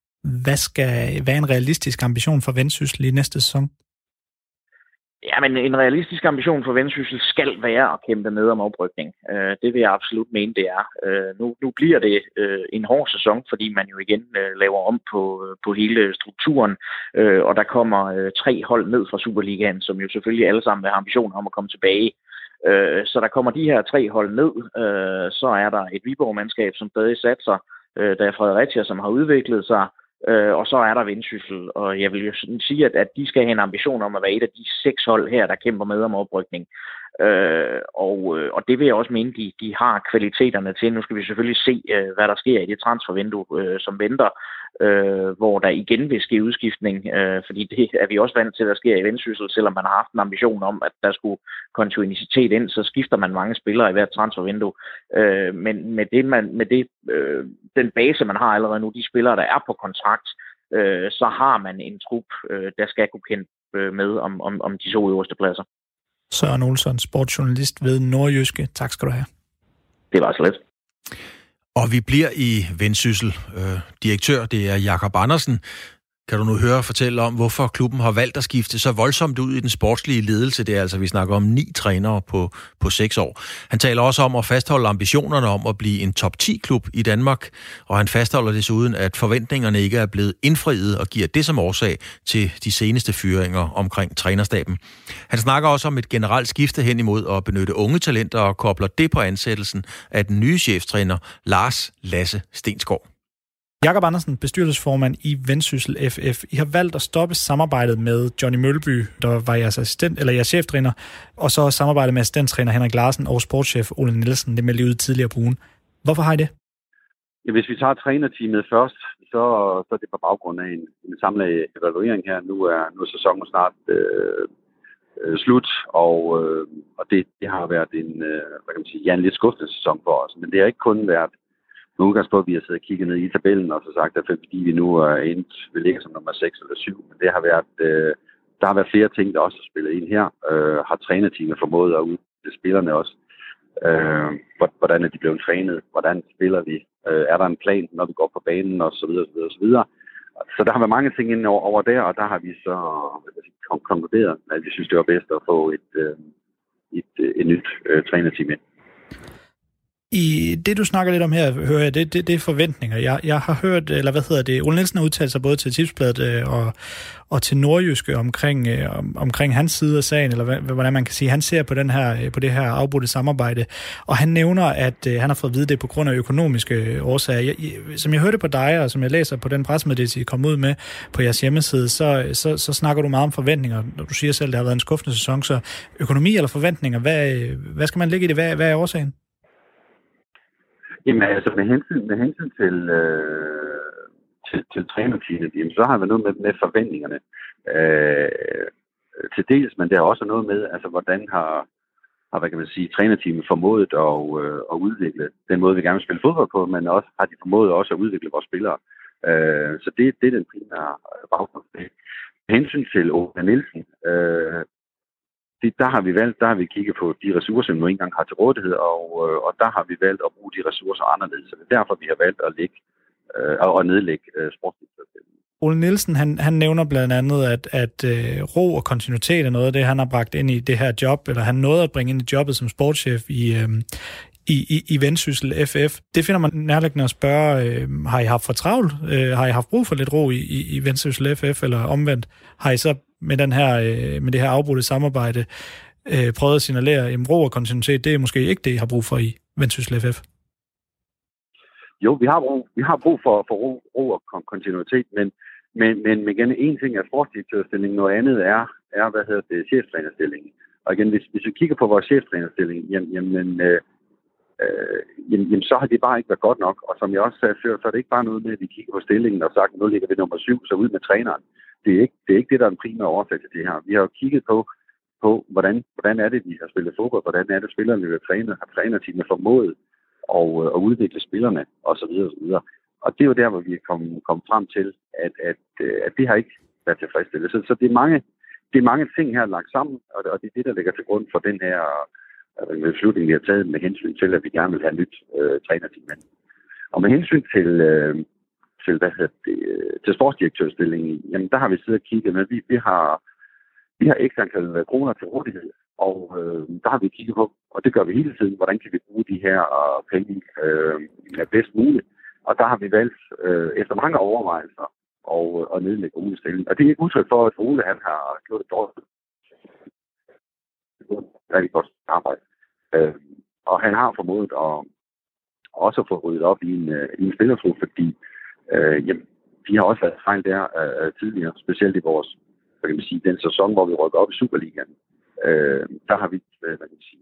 hvad er en realistisk ambition for Vendsyssel i næste sæson? Ja, men en realistisk ambition for Vendsyssel skal være at kæmpe med om oprykning. Det vil jeg absolut mene, det er. Nu bliver det en hård sæson, fordi man jo igen laver om på hele strukturen, og der kommer 3 hold ned fra Superligaen, som jo selvfølgelig alle sammen har ambitioner om at komme tilbage. Så der kommer de her 3 hold ned, så er der et Viborg-mandskab, som stadig satser, der er Fredericia, som har udviklet sig, og så er der Vendsyssel, og jeg vil jo sige, at de skal have en ambition om at være et af de 6 hold her, der kæmper med om oprykning. Og det vil jeg også mene, de har kvaliteterne til. Nu skal vi selvfølgelig se, hvad der sker i det transfervindue, som venter, hvor der igen vil ske udskiftning, fordi det er vi også vant til, at der sker i Vendsyssel, selvom man har haft en ambition om, at der skulle kontinuitet ind, så skifter man mange spillere i hvert transfervindue. Men med den base, man har allerede nu, de spillere, der er på kontrakt, så har man en trup, der skal kunne kæmpe med om de 2 øverste pladser. Søren Olsson, sportsjournalist ved Nordjyske. Tak skal du have. Det var så let. Og vi bliver i Vendsyssel. Direktør, det er Jakob Andersen. Kan du nu høre og fortælle om, hvorfor klubben har valgt at skifte så voldsomt ud i den sportslige ledelse? Det er altså, vi snakker om 9 trænere på 6 år. Han taler også om at fastholde ambitionerne om at blive en top 10-klub i Danmark, og han fastholder desuden, at forventningerne ikke er blevet indfriet og giver det som årsag til de seneste fyringer omkring trænerstaben. Han snakker også om et generelt skifte hen imod at benytte unge talenter og kobler det på ansættelsen af den nye cheftræner Lars Lasse Stensgaard. Jakob Andersen, bestyrelsesformand i Vendsyssel FF. I har valgt at stoppe samarbejdet med Johnny Mølby, der var jeres assistent, eller jeres cheftræner, og så samarbejdet med assistenttræner Henrik Larsen og sportschef Ole Nielsen. Det meldte ud tidligere på ugen. Hvorfor har I det? Ja, hvis vi tager trænerteamet først, så er det på baggrund af en samlet evaluering her. Nu er sæsonen snart slut, og det har været en lidt skuffende sæson for os. Men det har ikke kun været med udgangspunkt, vi har siddet og kigget ned i tabellen og så sagt, at fordi vi nu er endt, vi ligger som nummer 6 eller 7. Men det har været, der har været flere ting, der også har spillet ind her. Har trænerteamet formået at udvikle spillerne også? Hvordan er de blevet trænet? Hvordan spiller vi? Er der en plan, når vi går på banen? Og så videre, så videre, så videre. Så der har været mange ting ind over der, og der har vi så konkluderet, at vi synes, det var bedst at få et nyt trænerteam ind. I det, du snakker lidt om her, hører jeg, det er forventninger. Jeg har hørt, Ole Nielsen har udtalt sig både til Tipsbladet og til Nordjyske omkring hans side af sagen, eller hvordan man kan sige, han ser på det her afbrudte samarbejde. Og han nævner, at han har fået at vide det på grund af økonomiske årsager. Som jeg hørte på dig, og som jeg læser på den pressemeddelelse, I kom ud med på jeres hjemmeside, så snakker du meget om forventninger. Du siger selv, at det har været en skuffende sæson, så økonomi eller forventninger, hvad skal man lægge i det? Hvad er årsagen? Jamen altså med hensyn til trænerteamet, så har vi noget med forventningerne til dels, men der er også noget med, altså hvordan har hvad kan man sige, trænerteamet formået at udvikle den måde, vi gerne vil spille fodbold på, men også har de formået også at udvikle vores spillere. Så det er den primære baggrund. Med hensyn til Ole Nielsen, der har vi kigget på de ressourcer, vi nu engang har til rådighed, og der har vi valgt at bruge de ressourcer anderledes. Så det er derfor, vi har valgt at nedlægge sportsdirektøren. Ole Nielsen, han nævner blandt andet, at ro og kontinuitet er noget af det, han har bragt ind i det her job, eller han nåede at bringe ind i jobbet som sportschef i Vendsyssel FF. Det finder man nærliggende at spørge, har I haft for travlt? Har I haft brug for lidt ro i Vendsyssel FF, eller omvendt? Har I så med det her afbrudte samarbejde prøvet at signalere, at ro og kontinuitet, det er måske ikke det, I har brug for i Vendsyssel FF? Jo, vi har brug for ro og kontinuitet, men igen, en ting er sportsdirektørstillingen, noget andet er cheftrænerstillingen. Og igen, hvis vi kigger på vores cheftrænerstilling, jamen så har det bare ikke været godt nok. Og som jeg også sagde før, så er det ikke bare noget med, at vi kigger på stillingen og sagt, nu ligger vi nummer 7, så ud med træneren. Det er ikke det, der er den primære årsag til det her. Vi har jo kigget på hvordan er det, vi har spillet fodbold, hvordan er det, spillerne vi har trænet, har trænerteamet formået at udvikle spillerne, osv. Og det er jo der, hvor vi er kommet frem til, at det har ikke være tilfredsstillet. Så det er mange ting her lagt sammen, og det er det, der ligger til grund for den her beslutning, vi har taget med hensyn til, at vi gerne vil have nyt trænerteam. Og med hensyn til til sportsdirektørstillingen, jamen der har vi siddet og kigget med. Vi har ekstra antal kroner til rådighed, og der har vi kigget på, og det gør vi hele tiden, hvordan kan vi bruge de her penge bedst muligt. Og der har vi valgt efter mange overvejelser og nedlægge Oles stilling. Og det er ikke udtryk for, at Ole han har gjort et dårligt. Det er et godt arbejde. Og han har formået at også få ryddet op i en spillertrup, fordi de har også været fejl der tidligere, specielt i vores, hvad kan man sige, den sæson, hvor vi rykker op i Superligaen. Der har vi, hvad kan man sige,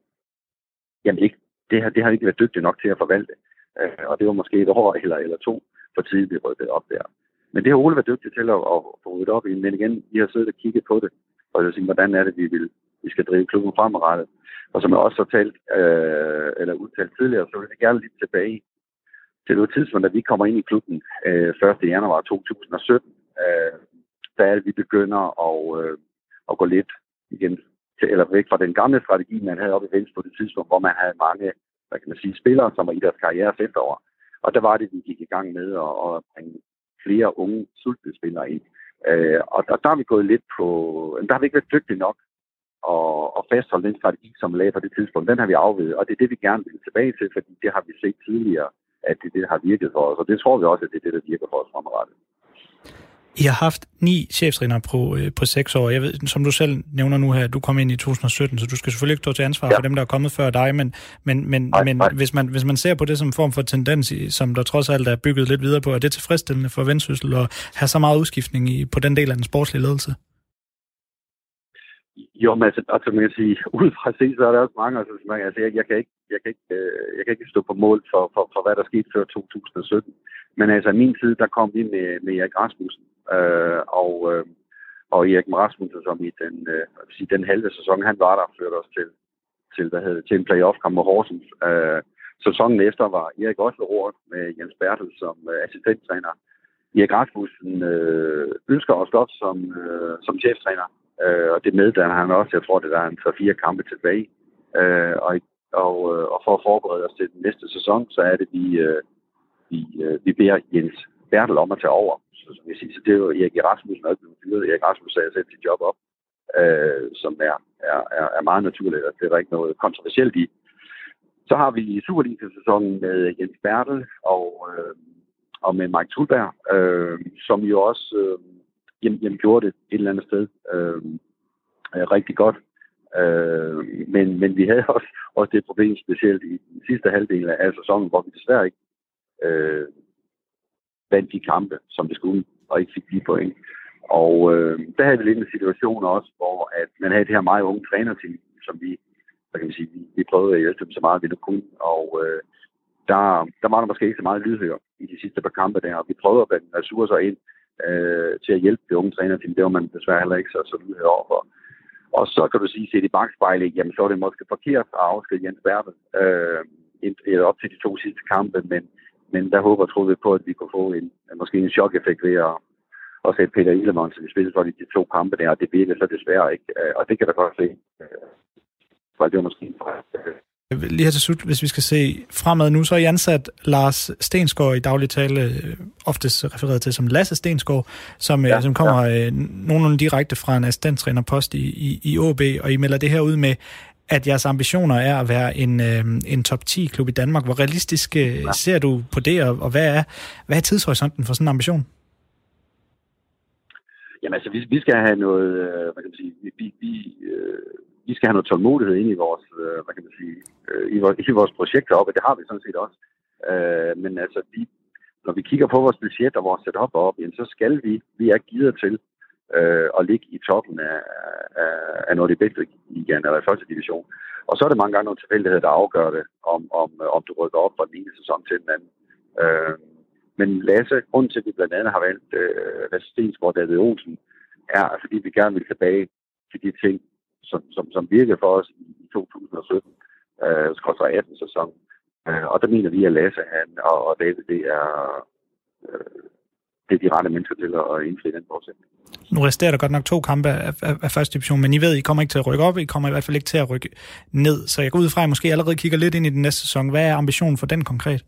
det har ikke været dygtigt nok til at forvalte. Og det var måske et år eller to for tidligt, vi rykkede op der. Men det har Ole været dygtig til at få ryddet op i. Men igen, vi har siddet og kigget på det, og jeg siger, hvordan er det, vi skal drive klubben fremadrettet. Og som jeg også har udtalt tidligere, så vil jeg gerne lidt tilbage til det tidspunkt, da vi kommer ind i klubben 1. januar 2017. Der er det, vi begynder at gå lidt igen eller væk fra den gamle strategi, man havde oppe i Venstre på det tidspunkt, hvor man havde mange, hvad kan man sige, spillere, som var i deres karrieres efterår. Og der var det, vi gik i gang med at bringe flere unge sultespillere ind. Og der har vi gået lidt på, der har vi ikke været dygtige nok og fastholde den strategi, som lagde på det tidspunkt. Den har vi afveget, og det er det, vi gerne vil tilbage til, fordi det har vi set tidligere, at det der har virket for os, og det tror vi også, at det er det, der virker for os fremadrettet. I har haft 9 cheftrænere på 6 år. Jeg ved, som du selv nævner nu her, du kom ind i 2017, så du skal selvfølgelig ikke stå til ansvar for dem, der er kommet før dig, men hvis man ser på det som form for tendens, som der trods alt er bygget lidt videre på, er det tilfredsstillende for Vendsyssel at have så meget udskiftning på den del af den sportslige ledelse? Jo, men altså man kan sige, ud fra se, så er der også mange, altså jeg kan ikke stå på mål for hvad der skete før 2017. Men altså i min tid, der kom vi med Erik Rasmussen, og Erik Rasmussen, som i den halve sæson, han var der, førte os til en playoff-kamp mod Horsens. Sæsonen efter var Erik også ved med Jens Bertel som assistenttræner. Erik Rasmussen ønsker os godt som cheftræner. Og det meddanner han også. Jeg tror, det er en 3-4 kampe tilbage. Og for at forberede os til den næste sæson, så er det, vi beder Jens Bertel om at tage over. Så det er jo Erik Rasmussen, der er blevet fyret. Erik Rasmussen sagde selv sit job op, som er meget naturligt, og det er der ikke noget kontroversielt i. Så har vi Superliga-sæsonen med Jens Bertel og med Mike Tulberg, som jo også gjorde det et eller andet sted rigtig godt. Men vi havde også det problem, specielt i den sidste halvdel af sæsonen, hvor vi desværre ikke vandt de kampe, som det skulle, og ikke fik de point. Og der havde vi lidt en situation også, hvor at man havde det her meget unge trænerteam, som vi prøvede at hjælpe dem så meget, vi nu kunne. Og der var der måske ikke så meget lydhør i de sidste par kampe der, og vi prøvede at bringe ressourcer ind til at hjælpe det unge trænerteam. Det var man desværre heller ikke så lydhør overfor. Og så kan du sige, set i bagspejlet, jamen så er det måske forkert at afskede Jens Bertel op til de 2 sidste kampe, men der håber og tror vi på, at vi kunne få måske en chok-effekt ved at sætte Peter Ilemann, som vi spillede for de 2 kampe der, og det virkede så desværre ikke. Og det kan der godt se. For det var måske lige her til slut, hvis vi skal se fremad nu, så er I ansat Lars Stensgaard i daglig tale, oftest refereret til som Lasse Stensgaard, som kommer nogenlunde direkte fra en assistenttrænerpost i AB, og I melder det her ud med, at jeres ambitioner er at være en top 10-klub i Danmark. Hvor realistisk ser du på det, og hvad er tidshorisonten for sådan en ambition? Jamen altså, vi skal have noget, hvad kan man sige, vi skal have noget tålmodighed ind i vores, hvad kan man sige, i vores projekter op, og det har vi sådan set også. Men altså, når vi kigger på vores budget og vores setup op, så skal vi er gearet til at ligge i toppen af noget af det bedste ligaen, eller i første division. Og så er det mange gange nogle tilfældigheder, der afgør det, om du rykker op fra den ene sæson til den anden. Men Lasse, grunden til, at vi blandt andet har valgt Lasse Stensgaard og David Olsen, er, fordi vi gerne vil tilbage til de ting, som virkede for os i 2017, 18 sæson. Og der mener vi, at Lasse og David, det er de rette mennesker til at indfri den forudsætning. Nu resterer der godt nok 2 kampe af første division, men I ved, I kommer ikke til at rykke op, I kommer i hvert fald ikke til at rykke ned. Så jeg går ud fra, at I måske allerede kigger lidt ind i den næste sæson. Hvad er ambitionen for den konkret?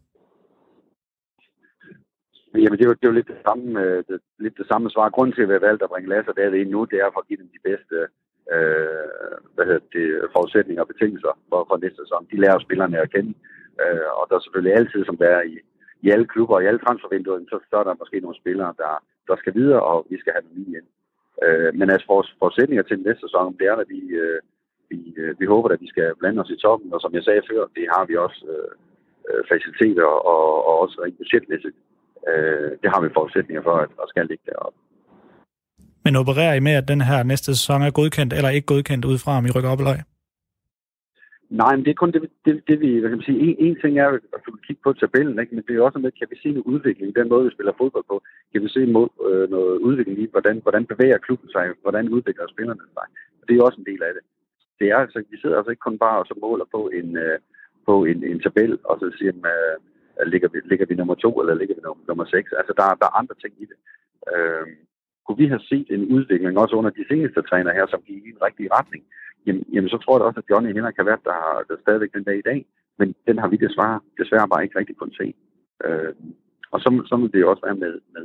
Jamen, det er jo lidt det samme svar. Grunden til, at vi har valgt at bringe Lasse der ind nu, det er for at give dem de bedste forudsætninger og betingelser for næste sæson. De lærer spillerne at kende, og der er selvfølgelig altid, som der er i alle klubber og i alle transfervinduer, så er der måske nogle spillere, der skal videre, og vi skal have dem lige ind. Men altså forudsætninger til næste sæson, det er, at vi håber, at vi skal blande os i toppen, og som jeg sagde før, det har vi også faciliteter og også rent budgetmæssigt. Det har vi forudsætninger for, at skal ligge deroppe. Men opererer I med, at den her næste sæson er godkendt eller ikke godkendt ud fra, om I rykker op eller ej? Nej, men det er kun det vi, hvad kan man sige, en ting er at kigge på tabellen, ikke? Men det er også med, kan vi se en udvikling i den måde, vi spiller fodbold på? Kan vi se noget udvikling i, hvordan bevæger klubben sig, hvordan udvikler spillerne sig? Det er også en del af det. Det er altså, vi sidder altså ikke kun bare og så måler på en tabel, og så siger ligger vi nummer 2, eller ligger vi nummer 6? Altså, der er andre ting i det. Kunne vi have set en udvikling også under de seneste træner her, som gik i en rigtig retning, jamen så tror jeg også, at Johnny Henrik kan være der stadigvæk den dag i dag, men den har vi desværre bare ikke rigtig kunnet se. Og så må det jo også være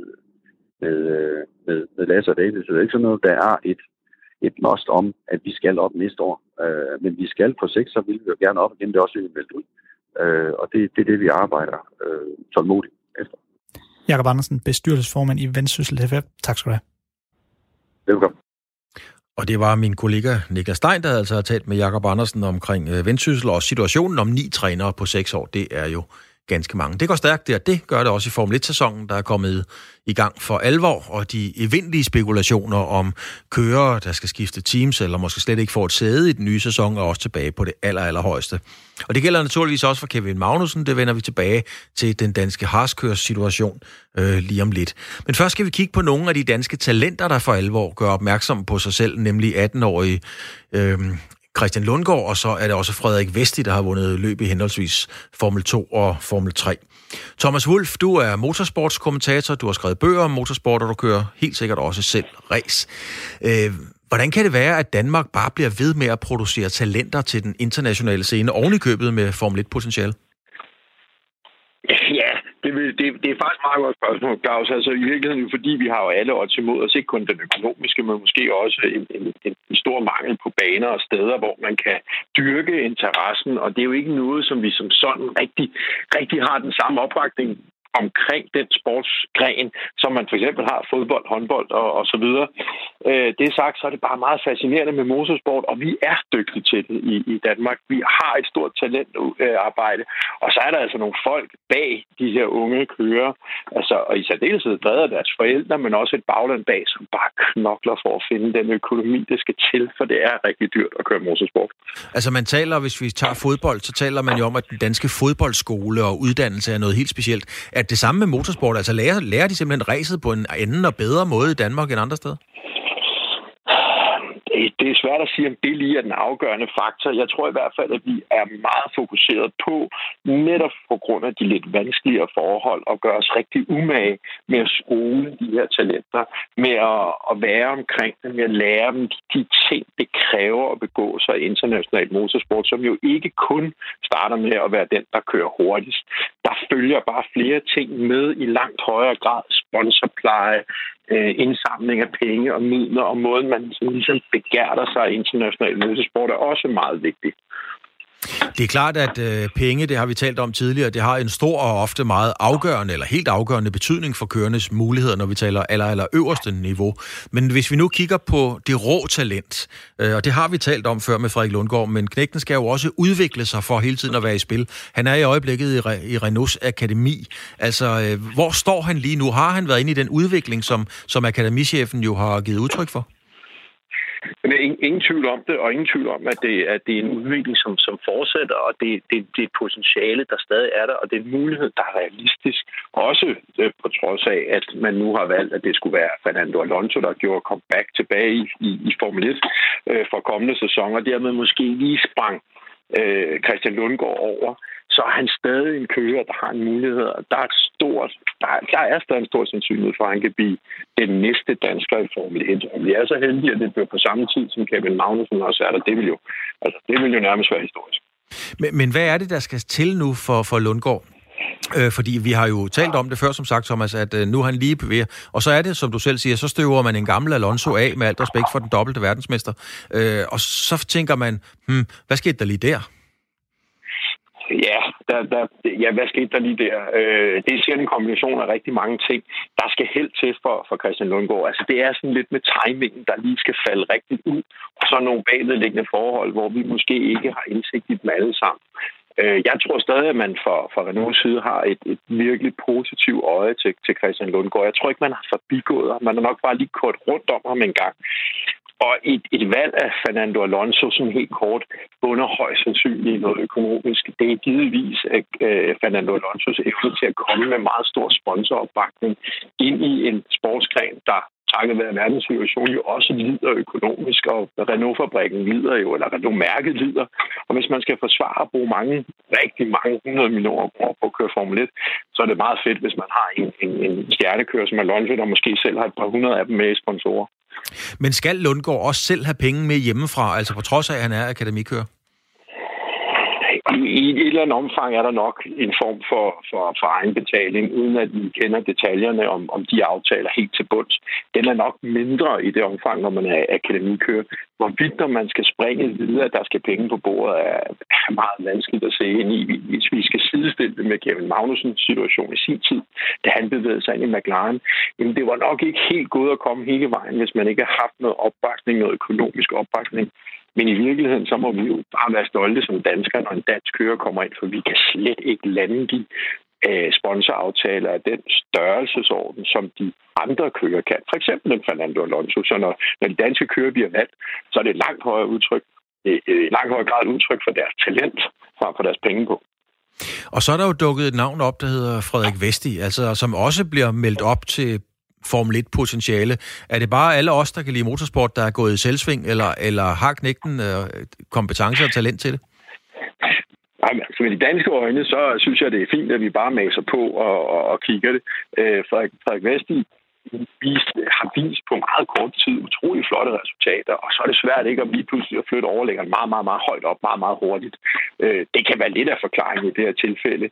med Lasse og David, så det er ikke sådan noget, der er et must om, at vi skal op næste år. Men vi skal på 6, så vil vi jo gerne op igen, det er også meldt ud. Og det er det, vi arbejder tålmodigt efter. Jakob Andersen, bestyrelsesformand i Vendsyssel FF. Tak skal du have. Velkommen. Og det var min kollega Niklas Stein, der altså har talt med Jakob Andersen omkring Vendsyssel og situationen om 9 trænere på 6 år. Det er jo ganske mange. Det går stærkt der. Det gør det også i Formel 1-sæsonen, der er kommet i gang for alvor, og de evindelige spekulationer om kørere, der skal skifte teams, eller måske slet ikke får et sæde i den nye sæson, er også tilbage på det allerhøjeste. Og det gælder naturligvis også for Kevin Magnussen. Det vender vi tilbage til den danske harskørs-situation lige om lidt. Men først skal vi kigge på nogle af de danske talenter, der for alvor gør opmærksom på sig selv, nemlig 18-årige Christian Lundgaard, og så er det også Frederik Vesti, der har vundet løb i henholdsvis Formel 2 og Formel 3. Thomas Wulff, du er motorsportskommentator, du har skrevet bøger om motorsport, og du kører helt sikkert også selv race. Hvordan kan det være, at Danmark bare bliver ved med at producere talenter til den internationale scene, oven i købet med Formel 1-potentiale? Ja, det er faktisk meget godt spørgsmål, Claus. Altså i virkeligheden, fordi vi har jo alle odds imod os, ikke kun den økonomiske, men måske også en stor mangel på baner og steder, hvor man kan dyrke interessen. Og det er jo ikke noget, som vi som sådan rigtig har den samme opbakning omkring den sportsgren, som man for eksempel har fodbold, håndbold og så videre. Det sagt, så er det bare meget fascinerende med motorsport, og vi er dygtige til det i Danmark. Vi har et stort talentarbejde, og så er der altså nogle folk bag de her unge kører, altså, og i særdeleshed drevet af deres forældre, men også et bagland bag, som bare knokler for at finde den økonomi, det skal til, for det er rigtig dyrt at køre motorsport. Altså man taler, hvis vi tager fodbold, så taler man jo om, at den danske fodboldskole og uddannelse er noget helt specielt. Er det samme med motorsport? Altså lærer de simpelthen racet på en anden og bedre måde i Danmark end andre steder? Det er svært at sige, om det lige er den afgørende faktor. Jeg tror i hvert fald, at vi er meget fokuseret på, netop på grund af de lidt vanskeligere forhold, at gøre os rigtig umage med at skole de her talenter, med at være omkring dem, med at lære dem de ting, det kræver at begå sig i international motorsport, som jo ikke kun starter med at være den, der kører hurtigst. Der følger bare flere ting med i langt højere grad. Sponsorpleje, indsamling af penge og midler, og måden, man ligesom begærter sig i international motorsport, er også meget vigtigt. Det er klart, at penge, det har vi talt om tidligere, det har en stor og ofte meget afgørende, eller helt afgørende betydning for kørendes muligheder, når vi taler aller øverste niveau. Men hvis vi nu kigger på det rå talent, og det har vi talt om før med Frederik Lundgaard, men knægten skal jo også udvikle sig for hele tiden at være i spil. Han er i øjeblikket i Renaults akademi. Altså, hvor står han lige nu? Har han været inde i den udvikling, som akademichefen jo har givet udtryk for? Men ingen tvivl om det, og ingen tvivl om, at det er en udvikling, som fortsætter, og det er et potentiale, der stadig er der, og det er en mulighed, der er realistisk. Også på trods af, at man nu har valgt, at det skulle være Fernando Alonso, der gjorde comeback tilbage i Formel 1 for kommende sæsoner, og dermed måske lige sprang Christian Lundgaard over, så er han stadig en kører, der har en mulighed. Der er stadig en stor sandsynlighed for, at han kan blive den næste dansker i Formel 1. Og vi er så heldige, at det bliver på samme tid, som Kevin Magnussen også er der. Det vil jo nærmest være historisk. Men hvad er det, der skal til nu for Lundgaard? Fordi vi har jo talt om det før, som sagt, Thomas, at nu er han lige bevæger. Og så er det, som du selv siger, så støver man en gammel Alonso af, med alt respekt for den dobbelte verdensmester. Og så tænker man, hvad skete der lige der? Ja, hvad skete der lige der? Det er sikkert en kombination af rigtig mange ting, der skal held til for Christian Lundgaard. Altså, det er sådan lidt med timingen, der lige skal falde rigtigt ud. Og så nogle bagvedliggende forhold, hvor vi måske ikke har indsigt i dem alle sammen. Jeg tror stadig, at man fra Renaults side har et virkelig positivt øje til Christian Lundgaard. Jeg tror ikke, man har forbigået ham. Man har nok bare lige kørt rundt om ham en gang. Og et valg af Fernando Alonso, sådan helt kort, bunder højst sandsynligt noget økonomisk. Det er givetvis Fernando Alonsos evne til at komme med meget stor sponsoropbakning ind i en sportsgren, der takket være verdenssituationen jo også lider økonomisk, og Renault-fabrikken lider jo, eller Renault-mærket lider. Og hvis man skal forsvare at bruge rigtig mange 100 millioner kroner på at køre Formel 1, så er det meget fedt, hvis man har en stjernekører som Alonso, der måske selv har et par 100 af dem med i sponsorer. Men skal Lundgaard også selv have penge med hjemmefra, altså på trods af, at han er akademikører? I et eller andet omfang er der nok en form for egenbetaling, uden at vi kender detaljerne om de aftaler helt til bunds. Den er nok mindre i det omfang, når man er akademikører. Hvorvidt når man skal springe videre, at der skal penge på bordet, er meget vanskeligt at se ind i. Hvis vi skal sidestille det med Kevin Magnusens situation i sin tid, da han bevægede sig ind i McLaren, jamen det var nok ikke helt godt at komme hele vejen, hvis man ikke har haft noget opbakning, noget økonomisk opbakning. Men i virkeligheden, så må vi jo bare være stolte som danskere, når en dansk kører kommer ind, for vi kan slet ikke lande de sponsoraftaler af den størrelsesorden, som de andre kører kan. For eksempel den Fernando Alonso. Så når de danske kører bliver valgt, så er det et langt højere grad udtryk for deres talent, frem for deres penge på. Og så er der jo dukket et navn op, der hedder Frederik Vesti, altså som også bliver meldt op til Formel 1-potentiale. Er det bare alle os, der kan lide motorsport, der er gået i selvsving, eller har knægten kompetence og talent til det? Nej, altså med de danske øjne, så synes jeg, det er fint, at vi bare maser på og kigger det. Frederik Vesti har vist på meget kort tid utrolig flotte resultater, og så er det svært ikke at blive pludselig at flytte overlæggeren meget, meget, meget højt op, meget, meget hurtigt. Det kan være lidt af forklaringen i det her tilfælde.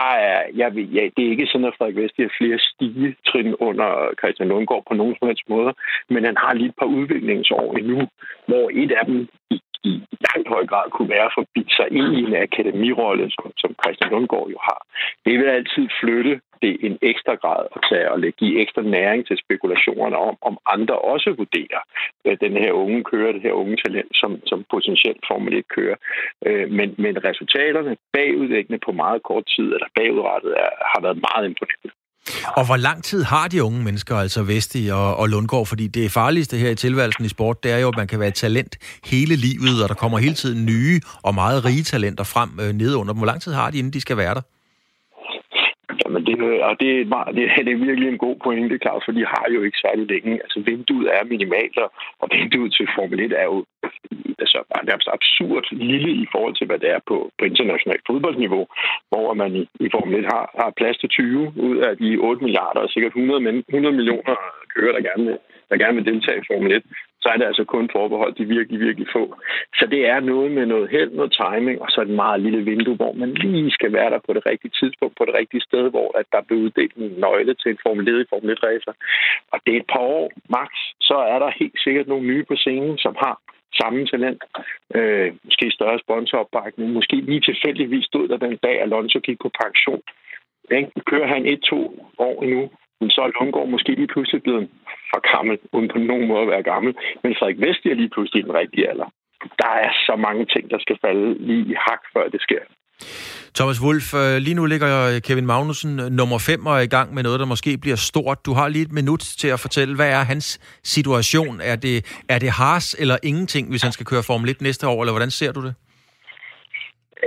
Det er ikke sådan, at Frederik Vesti har flere stigetrin under Christian Lundgaard på nogen som helst måder, men han har lige et par udviklingsår endnu, hvor et af dem i langt høj grad kunne være at forbi sig ind i en akademirolle, som Christian Lundgaard jo har. Det vil altid flytte det en ekstra grad at tage og give ekstra næring til spekulationerne om andre også vurderer den her unge kører, det her unge talent, som potentielt Formel 1 kører. Men resultaterne bagudviklende på meget kort tid, eller bagudrettet, har været meget imponerende. Og hvor lang tid har de unge mennesker, altså Vesti og Lundgaard? Fordi det farligste her i tilværelsen i sport, det er jo, at man kan være et talent hele livet, og der kommer hele tiden nye og meget rige talenter frem nedunder. Hvor lang tid har de, inden de skal være der? Jamen det er virkelig en god pointe, Claus, for de har jo ikke særlig længe. Altså vinduet er minimalt, og vinduet til Formel 1 er jo nærmest absurd lille i forhold til, hvad det er på internationalt fodboldniveau, hvor man i Formel 1 har plads til 20 ud af de 8 milliarder og sikkert 100 millioner kører, der gerne vil deltage i Formel 1. Så er det altså kun forbeholdt de virkelig, virkelig få. Så det er noget med noget held, noget timing, og så et meget lille vindue, hvor man lige skal være der på det rigtige tidspunkt, på det rigtige sted, hvor at der bliver uddelt en nøgle til en Formel 1-racer. Og det er et par år max, så er der helt sikkert nogle nye på scenen, som har samme talent. Måske større sponsoropbakning. Måske lige tilfældigvis stod der den dag, Alonso gik på pension. Kører han 1-2 år endnu, så er Lundgaard måske lige pludselig blevet for gammel, uden på nogen måde at være gammel. Men Frederik Vesti er lige pludselig den rigtige alder. Der er så mange ting, der skal falde lige i hak, før det sker. Thomas Wulff, lige nu ligger Kevin Magnussen nummer 5 og er i gang med noget, der måske bliver stort. Du har lige et minut til at fortælle, hvad er hans situation? Er det Haas eller ingenting, hvis han skal køre Formel 1 næste år, eller hvordan ser du det? Ja,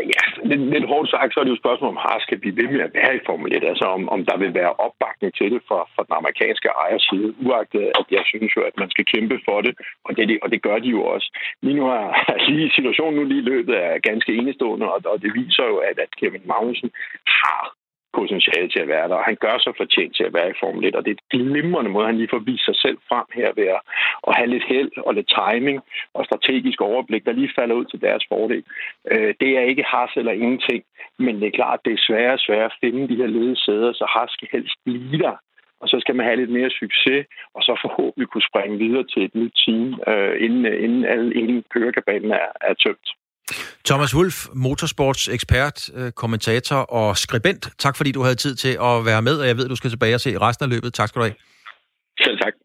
lidt hårdt sagt, så er det jo et spørgsmål, om Haas skal blive ved med at være i Formel 1. Altså om der vil være opbakning til det fra den amerikanske ejers side. Uagtet at jeg synes jo, at man skal kæmpe for det, og det gør de jo også. Lige nu er situationen nu lige løbet er ganske enestående, og det viser jo, at Kevin Magnussen har potentiale til at være der, og han gør sig fortjent til at være i Formel 1, og det er et glimrende måde, han lige får vist sig selv frem her ved at have lidt held og lidt timing og strategisk overblik, der lige falder ud til deres fordel. Det er ikke Haas eller ingenting, men det er klart, det er sværere at finde de her ledede sæder, så Haas skal helst blive der, og så skal man have lidt mere succes, og så forhåbentlig kunne springe videre til et nyt team, inden kørekabalen er tømt. Thomas Wulff, motorsports ekspert, kommentator og skribent. Tak fordi du havde tid til at være med, og jeg ved, du skal tilbage og se resten af løbet. Tak skal du have. Selv tak.